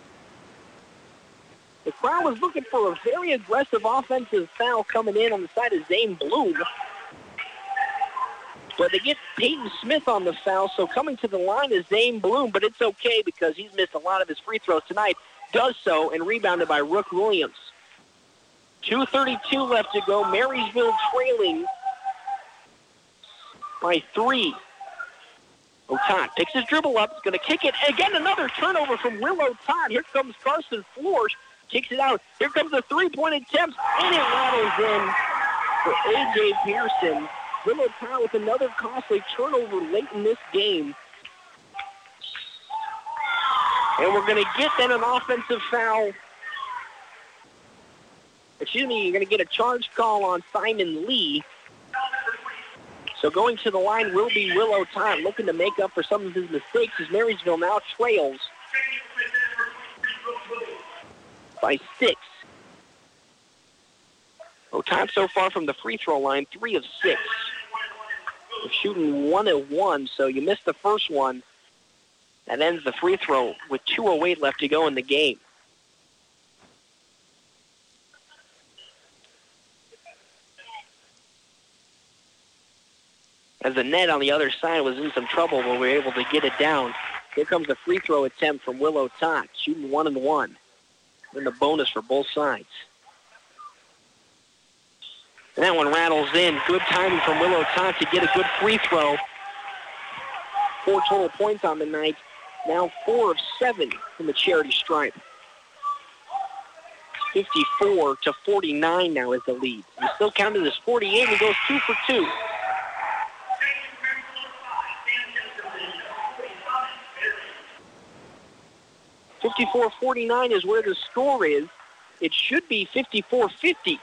S11: The crowd was looking for a very aggressive offensive foul coming in on the side of Zane Bloom. But they get Peyton Smith on the foul, so coming to the line is Zane Bloom, but it's okay because he's missed a lot of his free throws tonight. Does so, and rebounded by Rook Williams. two thirty-two left to go. Marysville trailing by three. Otat picks his dribble up. He's going to kick it. Again, another turnover from Will Otat. Here comes Carson Florsch. Kicks it out. Here comes the three-point attempt, and it rattles in for A J Pearson. Will Otat with another costly turnover late in this game. And we're going to get then an offensive foul. Excuse me, you're going to get a charge call on Simon Lee. So going to the line will be Willow Todd, looking to make up for some of his mistakes as Marysville now trails by six. O'Todd so far from the free throw line, three of six. They're shooting one at one, so you missed the first one. That ends the free throw with two oh eight left to go in the game. As the net on the other side was in some trouble when we were able to get it down. Here comes the free throw attempt from Willow Todd, shooting one and one. And the bonus for both sides. And that one rattles in. Good timing from Willow Todd to get a good free throw. Four total points on the night. Now four of seven from the charity stripe. fifty-four to forty-nine now is the lead. He still counted as forty-eight, and he goes two for two. fifty-four forty-nine is where the score is. It should be fifty-four fifty.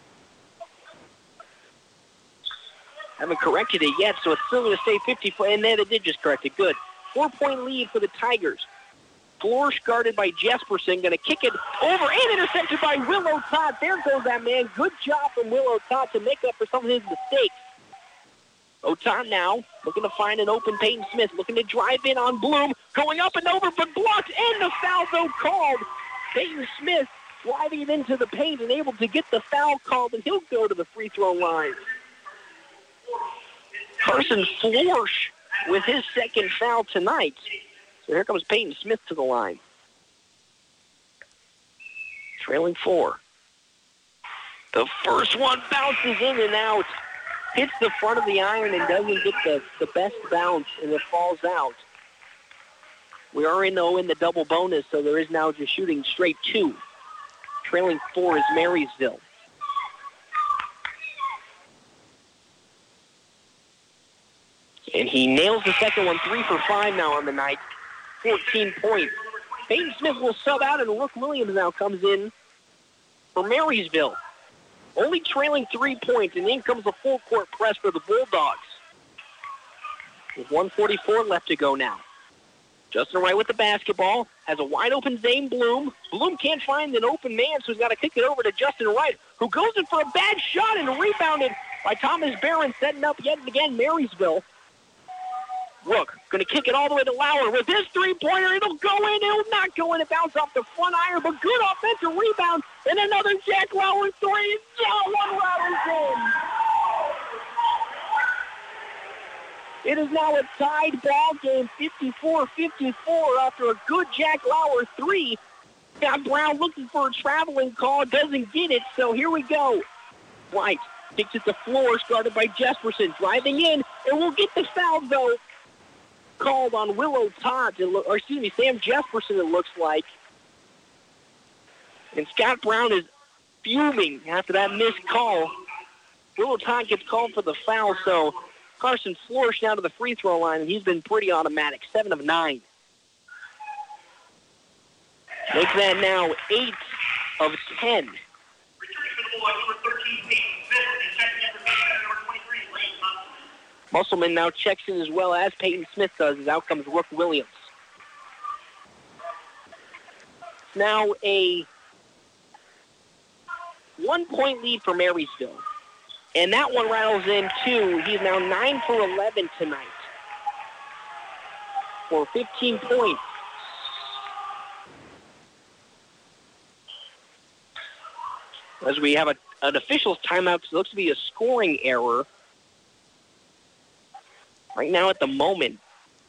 S11: Haven't corrected it yet, so it's still going to stay fifty-four. And then it did just correct it. Good. Four-point lead for the Tigers. Florsch guarded by Jesperson. Going to kick it over and intercepted by Willow Todd. There goes that man. Good job from Willow Todd to make up for some of his mistakes. O'Todd now looking to find an open Peyton Smith, looking to drive in on Bloom, going up and over, but blocked, and the foul, though, called. Peyton Smith driving it into the paint and able to get the foul called, and he'll go to the free throw line. Carson Florsch with his second foul tonight. So here comes Peyton Smith to the line. Trailing four. The first one bounces in and out. Hits the front of the iron and doesn't get the, the best bounce, and it falls out. We are in, though, in the double bonus, so there is now just shooting straight two. Trailing four is Marysville. And he nails the second one, three for five now on the night, fourteen points. Peyton Smith will sub out, and Rook Williams now comes in for Marysville. Only trailing three points, and in comes the full-court press for the Bulldogs. With one forty-four left to go now. Justin Wright with the basketball. Has a wide-open Zane Bloom. Bloom can't find an open man, so he's got to kick it over to Justin Wright, who goes in for a bad shot and rebounded by Thomas Barron, setting up yet again Marysville. Rook going to kick it all the way to Lauer with his three-pointer. It'll go in. It'll not go in. It bounced off the front iron, but good offensive rebound. And another Jack Lauer three. That one rattles in. It is now a tied ball game, fifty-four fifty-four after a good Jack Lauer three. Got Brown looking for a traveling call. Doesn't get it, so here we go. White kicks it to Flores, guarded by Jesperson. Driving in, and we'll get the foul, though. Called on Willow Todd, or excuse me, Sam Jesperson, it looks like. And Scott Brown is fuming after that missed call. Willow Todd gets called for the foul, so Carson Florsch now to the free throw line, and he's been pretty automatic, seven of nine. Makes that now eight of ten. Musselman now checks in as well as Peyton Smith does, as out comes Rook Williams. Now a one-point lead for Marysville. And that one rattles in, too. He's now nine for eleven tonight for fifteen points. As we have a, an official's timeout, it looks to be a scoring error. Right now at the moment,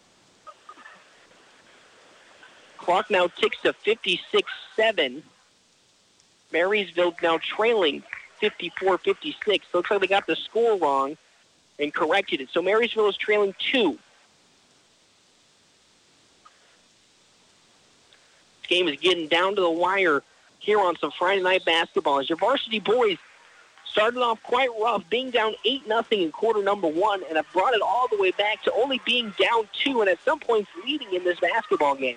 S11: clock now ticks to fifty-six seven. Marysville now trailing fifty-four fifty-six. Looks like they got the score wrong and corrected it. So Marysville is trailing two. This game is getting down to the wire here on some Friday night basketball. As your varsity boys started off quite rough, being down eight nothing in quarter number one, and have brought it all the way back to only being down two, and at some points leading in this basketball game.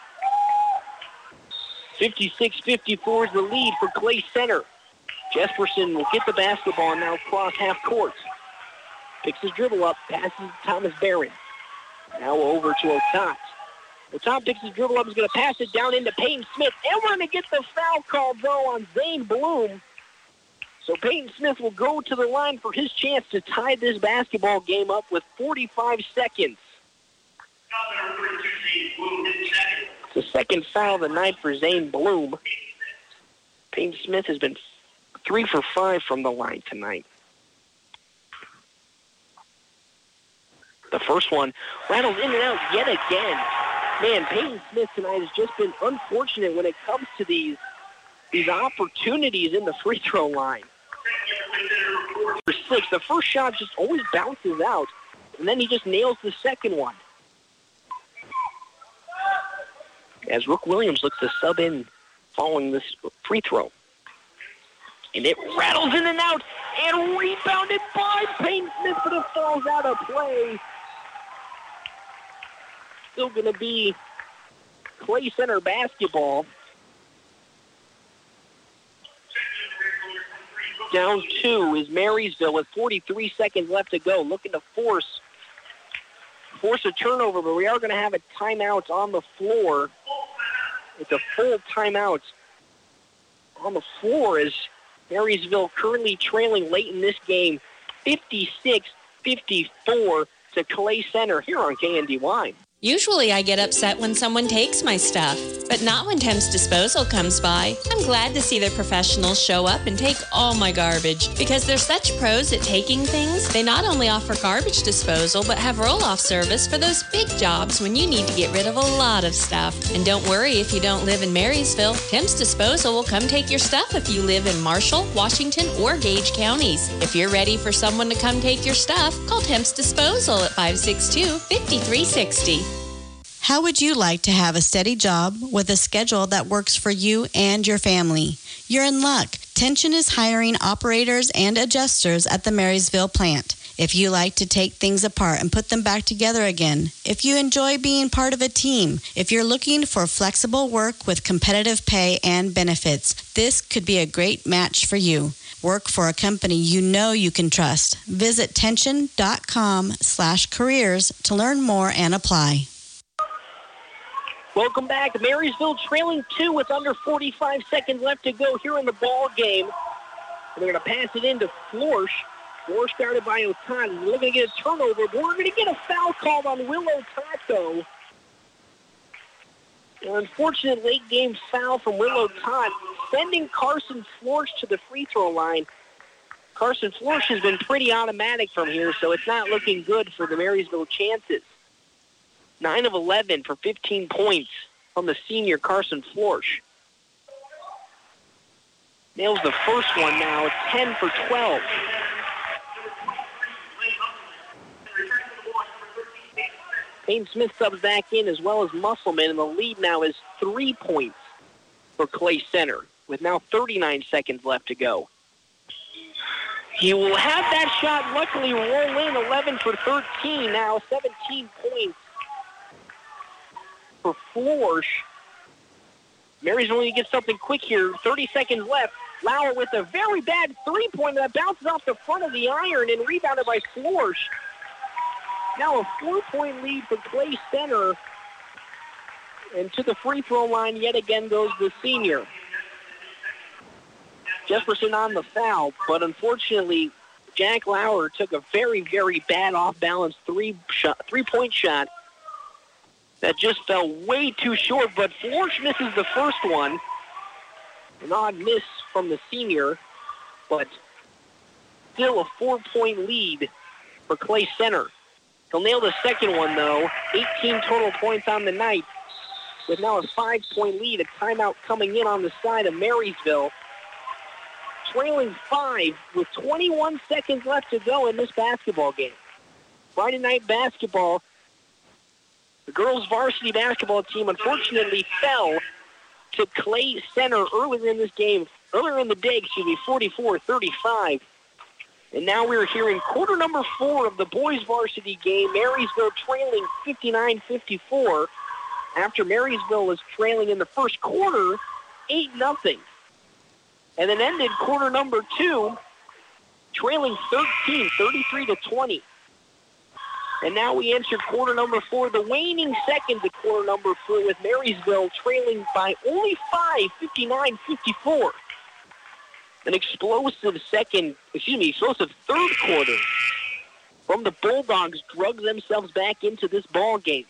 S11: fifty-six fifty-four is the lead for Clay Center. Jesperson will get the basketball now across half court. Picks his dribble up, passes to Thomas Barron. Now over to Otat. Otat picks his dribble up, is going to pass it down into Peyton Smith. And we're going to get the foul call, though, on Zane Bloom. So Peyton Smith will go to the line for his chance to tie this basketball game up with forty-five seconds. It's the second foul of the night for Zane Bloom. Peyton Smith has been three for five from the line tonight. The first one rattles in and out yet again. Man, Peyton Smith tonight has just been unfortunate when it comes to these, these opportunities in the free throw line. For six, the first shot just always bounces out, and then he just nails the second one. As Rook Williams looks to sub in following this free throw. And it rattles in and out, and rebounded by Peyton Smith, but it falls out of play. Still going to be Clay Center basketball. Down two is Marysville with forty-three seconds left to go, looking to force force a turnover, but we are going to have a timeout on the floor. It's a full timeout on the floor as Marysville currently trailing late in this game, fifty-six fifty-four to Clay Center here on K N D Y.
S12: Usually I get upset when someone takes my stuff, but not when Temps Disposal comes by. I'm glad to see their professionals show up and take all my garbage. Because they're such pros at taking things, they not only offer garbage disposal, but have roll-off service for those big jobs when you need to get rid of a lot of stuff. And don't worry if you don't live in Marysville. Temps Disposal will come take your stuff if you live in Marshall, Washington, or Gage counties. If you're ready for someone to come take your stuff, call Temps Disposal at five six two, five three six zero.
S5: How would you like to have a steady job with a schedule that works for you and your family? You're in luck. Tension is hiring operators and adjusters at the Marysville plant. If you like to take things apart and put them back together again, if you enjoy being part of a team, if you're looking for flexible work with competitive pay and benefits, this could be a great match for you. Work for a company you know you can trust. Visit tension.com slash careers to learn more and apply.
S11: Welcome back. Marysville trailing two with under forty-five seconds left to go here in the ball game. And they're going to pass it into Florsch. Florsch guarded by Otan. We're going to get a turnover, but we're going to get a foul called on Willow Tato. An unfortunate late-game foul from Willow Todd, sending Carson Florsch to the free throw line. Carson Florsch has been pretty automatic from here, so it's not looking good for the Marysville chances. nine of eleven for fifteen points from the senior Carson Florsch. Nails the first one now, ten for twelve. Payne Smith subs back in as well as Musselman, and the lead now is three points for Clay Center with now thirty-nine seconds left to go. He will have that shot luckily roll in, eleven for thirteen now, seventeen points for Florsch. Marysville only gets something quick here, thirty seconds left. Lauer with a very bad three-pointer that bounces off the front of the iron and rebounded by Florsch. Now a four-point lead for Clay Center. And to the free throw line yet again goes the senior. Jefferson on the foul, but unfortunately Jack Lauer took a very, very bad off-balance three shot, three-point shot that just fell way too short, but Florsch misses the first one. An odd miss from the senior, but still a four-point lead for Clay Center. He'll nail the second one, though. eighteen total points on the night, with now a five-point lead. A timeout coming in on the side of Marysville. Trailing five with twenty-one seconds left to go in this basketball game. Friday night basketball. The girls' varsity basketball team unfortunately fell to Clay Center earlier in this game, earlier in the day, excuse me, forty-four thirty-five. And now we're here in quarter number four of the boys' varsity game. Marysville trailing fifty-nine fifty-four after Marysville was trailing in the first quarter eight nothing. And then ended quarter number two trailing thirteen, thirty-three to twenty. And now we enter quarter number four, the waning seconds of quarter number four, with Marysville trailing by only five, fifty-nine fifty-four. An explosive second, excuse me, explosive third quarter from the Bulldogs drug themselves back into this ball game.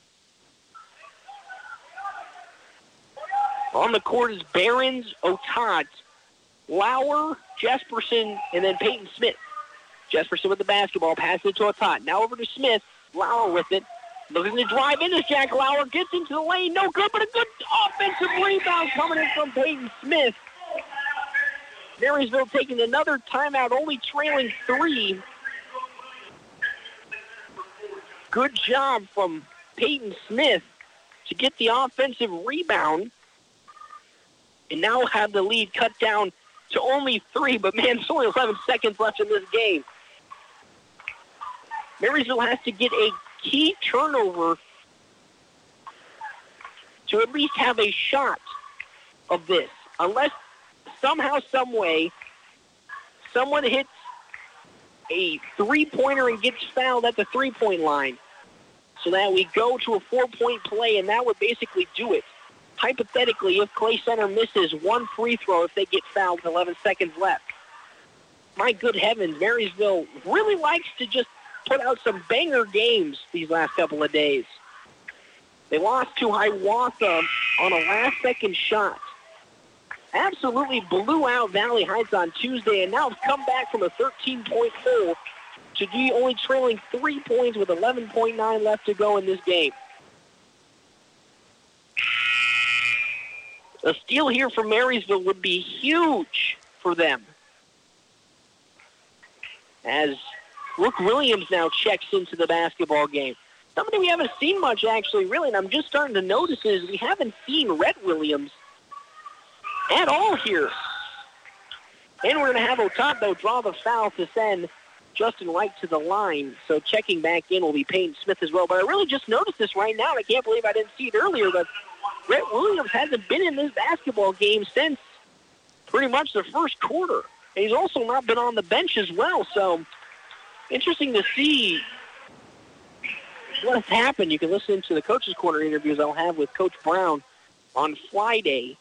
S11: On the court is Behrens, Otat, Lauer, Jesperson, and then Peyton Smith. Jesperson with the basketball, passes it to Otat. Now over to Smith. Lauer with it. Looking to drive in as Jack Lauer gets into the lane. No good, but a good offensive rebound coming in from Peyton Smith. Marysville taking another timeout, only trailing three. Good job from Peyton Smith to get the offensive rebound. And now have the lead cut down to only three, but man, there's only eleven seconds left in this game. Marysville has to get a key turnover to at least have a shot of this. Unless somehow, some way, someone hits a three-pointer and gets fouled at the three-point line. So that we go to a four-point play, and that would basically do it. Hypothetically, if Clay Center misses one free throw, if they get fouled with eleven seconds left. My good heavens, Marysville really likes to just put out some banger games these last couple of days. They lost to Hiawatha on a last-second shot. Absolutely blew out Valley Heights on Tuesday, and now have come back from a thirteen-point hole to be only trailing three points with eleven point nine left to go in this game. A steal here from Marysville would be huge for them. As Brooke Williams now checks into the basketball game. Somebody we haven't seen much, actually, really, and I'm just starting to notice is we haven't seen Rhett Williams at all here. And we're going to have Otato draw the foul to send Justin Wright to the line. So checking back in will be Payne Smith as well. But I really just noticed this right now, and I can't believe I didn't see it earlier, but Rhett Williams hasn't been in this basketball game since pretty much the first quarter. And he's also not been on the bench as well. So interesting to see what has happened. You can listen to the Coach's Corner interviews I'll have with Coach Brown on Friday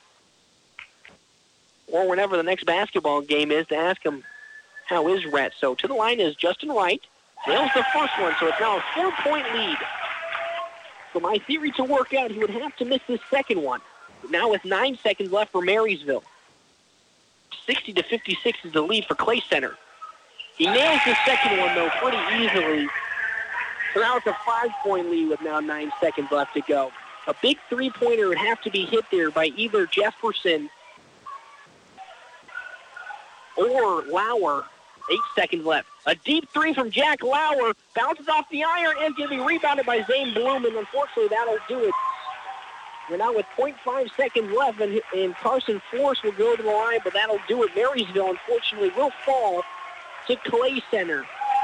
S11: or whenever the next basketball game is to ask him how is Rhett. So to the line is Justin Wright. Nails the first one, so it's now a four-point lead. For my theory to work out, he would have to miss this second one. Now with nine seconds left for Marysville. sixty to fifty-six is the lead for Clay Center. He nails the second one, though, pretty easily. So now it's a five-point lead with now nine seconds left to go. A big three-pointer would have to be hit there by either Jefferson or Lauer. Eight seconds left. A deep three from Jack Lauer. Bounces off the iron and going to be rebounded by Zane Bloom, and unfortunately that'll do it. We're now with point five seconds left, and, and Carson Force will go to the line, but that'll do it. Marysville, unfortunately, will fall to Clay Center.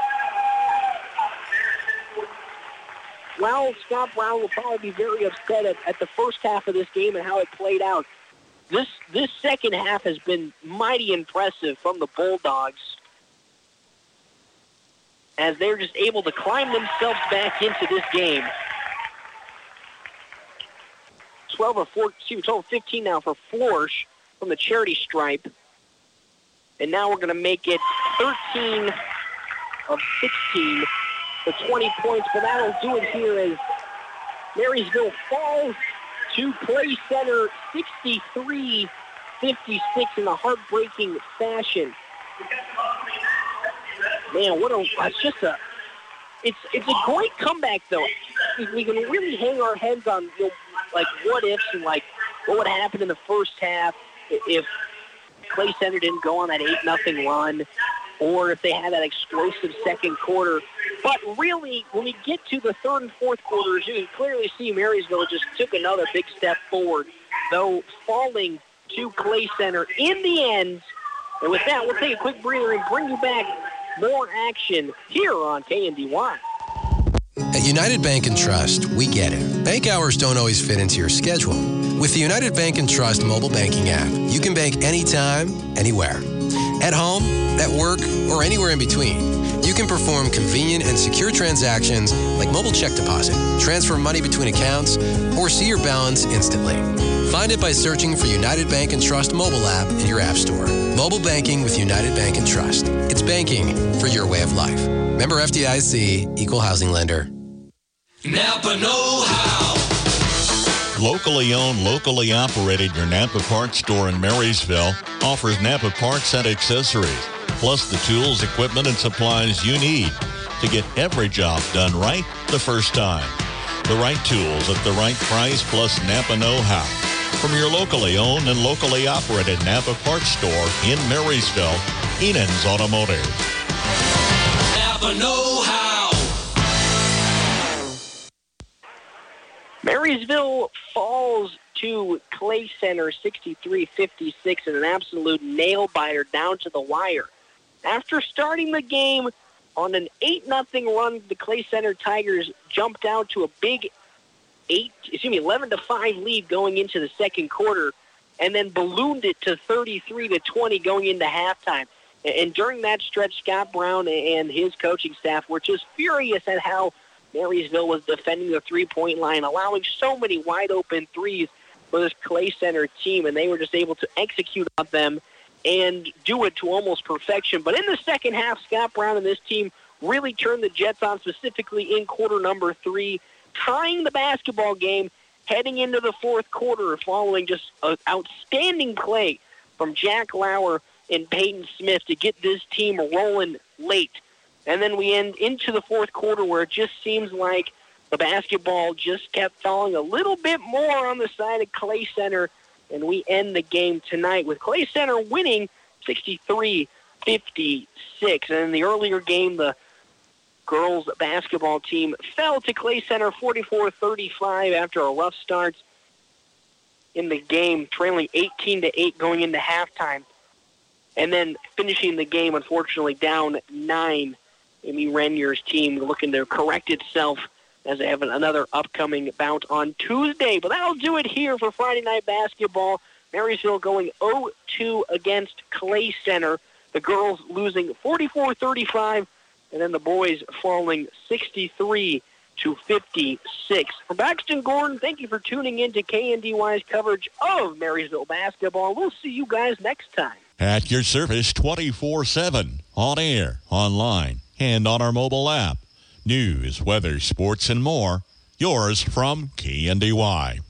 S11: Well, Scott Brown will probably be very upset at, at the first half of this game and how it played out. This this second half has been mighty impressive from the Bulldogs, as they're just able to climb themselves back into this game. twelve of four, excuse me, twelve of fifteen now for Florsch from the charity stripe. And now we're going to make it thirteen of sixteen for twenty points, but that'll do it here as Marysville falls to Clay Center sixty-three fifty-six in a heartbreaking fashion. Man, what a, it's just a, it's it's a great comeback, though. We can really hang our heads on, you know, like, what ifs and, like, what would happen in the first half if Clay Center didn't go on that eight nothing run, or if they had that explosive second quarter. But really, when we get to the third and fourth quarters, you can clearly see Marysville just took another big step forward, though falling to Clay Center in the end. And with that, we'll take a quick breather and bring you back more action here on K N D Y.
S6: At United Bank and Trust, we get it. Bank hours don't always fit into your schedule. With the United Bank and Trust mobile banking app, you can bank anytime, anywhere. At home, at work, or anywhere in between. You can perform convenient and secure transactions like mobile check deposit, transfer money between accounts, or see your balance instantly. Find it by searching for United Bank and Trust mobile app in your app store. Mobile banking with United Bank and Trust. It's banking for your way of life. Member F D I C, Equal Housing Lender.
S10: Napa know-how.
S3: Locally owned, locally operated, your Napa Parts store in Marysville offers Napa Parts and accessories, plus the tools, equipment, and supplies you need to get every job done right the first time. The right tools at the right price, plus Napa know-how. From your locally owned and locally operated Napa Parts store in Marysville, Enan's Automotive.
S10: Napa know-how.
S11: Marysville falls to Clay Center sixty-three fifty-six in an absolute nail-biter down to the wire. After starting the game on an eight nothing run, the Clay Center Tigers jumped down to a big eight, excuse me, eleven to five lead going into the second quarter, and then ballooned it to thirty-three to twenty going into halftime. And during that stretch, Scott Brown and his coaching staff were just furious at how Marysville was defending the three-point line, allowing so many wide-open threes for this Clay Center team, and they were just able to execute on them and do it to almost perfection. But in the second half, Scott Brown and this team really turned the Jets on, specifically in quarter number three, tying the basketball game, heading into the fourth quarter, following just an outstanding play from Jack Lauer and Peyton Smith to get this team rolling late. And then we end into the fourth quarter where it just seems like the basketball just kept falling a little bit more on the side of Clay Center, and we end the game tonight with Clay Center winning sixty-three fifty-six. And in the earlier game, the girls basketball team fell to Clay Center forty-four thirty-five after a rough start in the game, trailing eighteen to eight going into halftime. And then finishing the game, unfortunately, down nine. Amy Renier's team looking to correct itself as they have another upcoming bout on Tuesday. But that'll do it here for Friday Night Basketball. Marysville going oh two against Clay Center. The girls losing forty-four thirty-five, and then the boys falling sixty-three to fifty-six. From Baxton Gordon, thank you for tuning in to K N D Y's coverage of Marysville basketball. We'll see you guys next time.
S3: At your service twenty-four seven, on air, online, and on our mobile app. News, weather, sports, and more. Yours from K N D Y.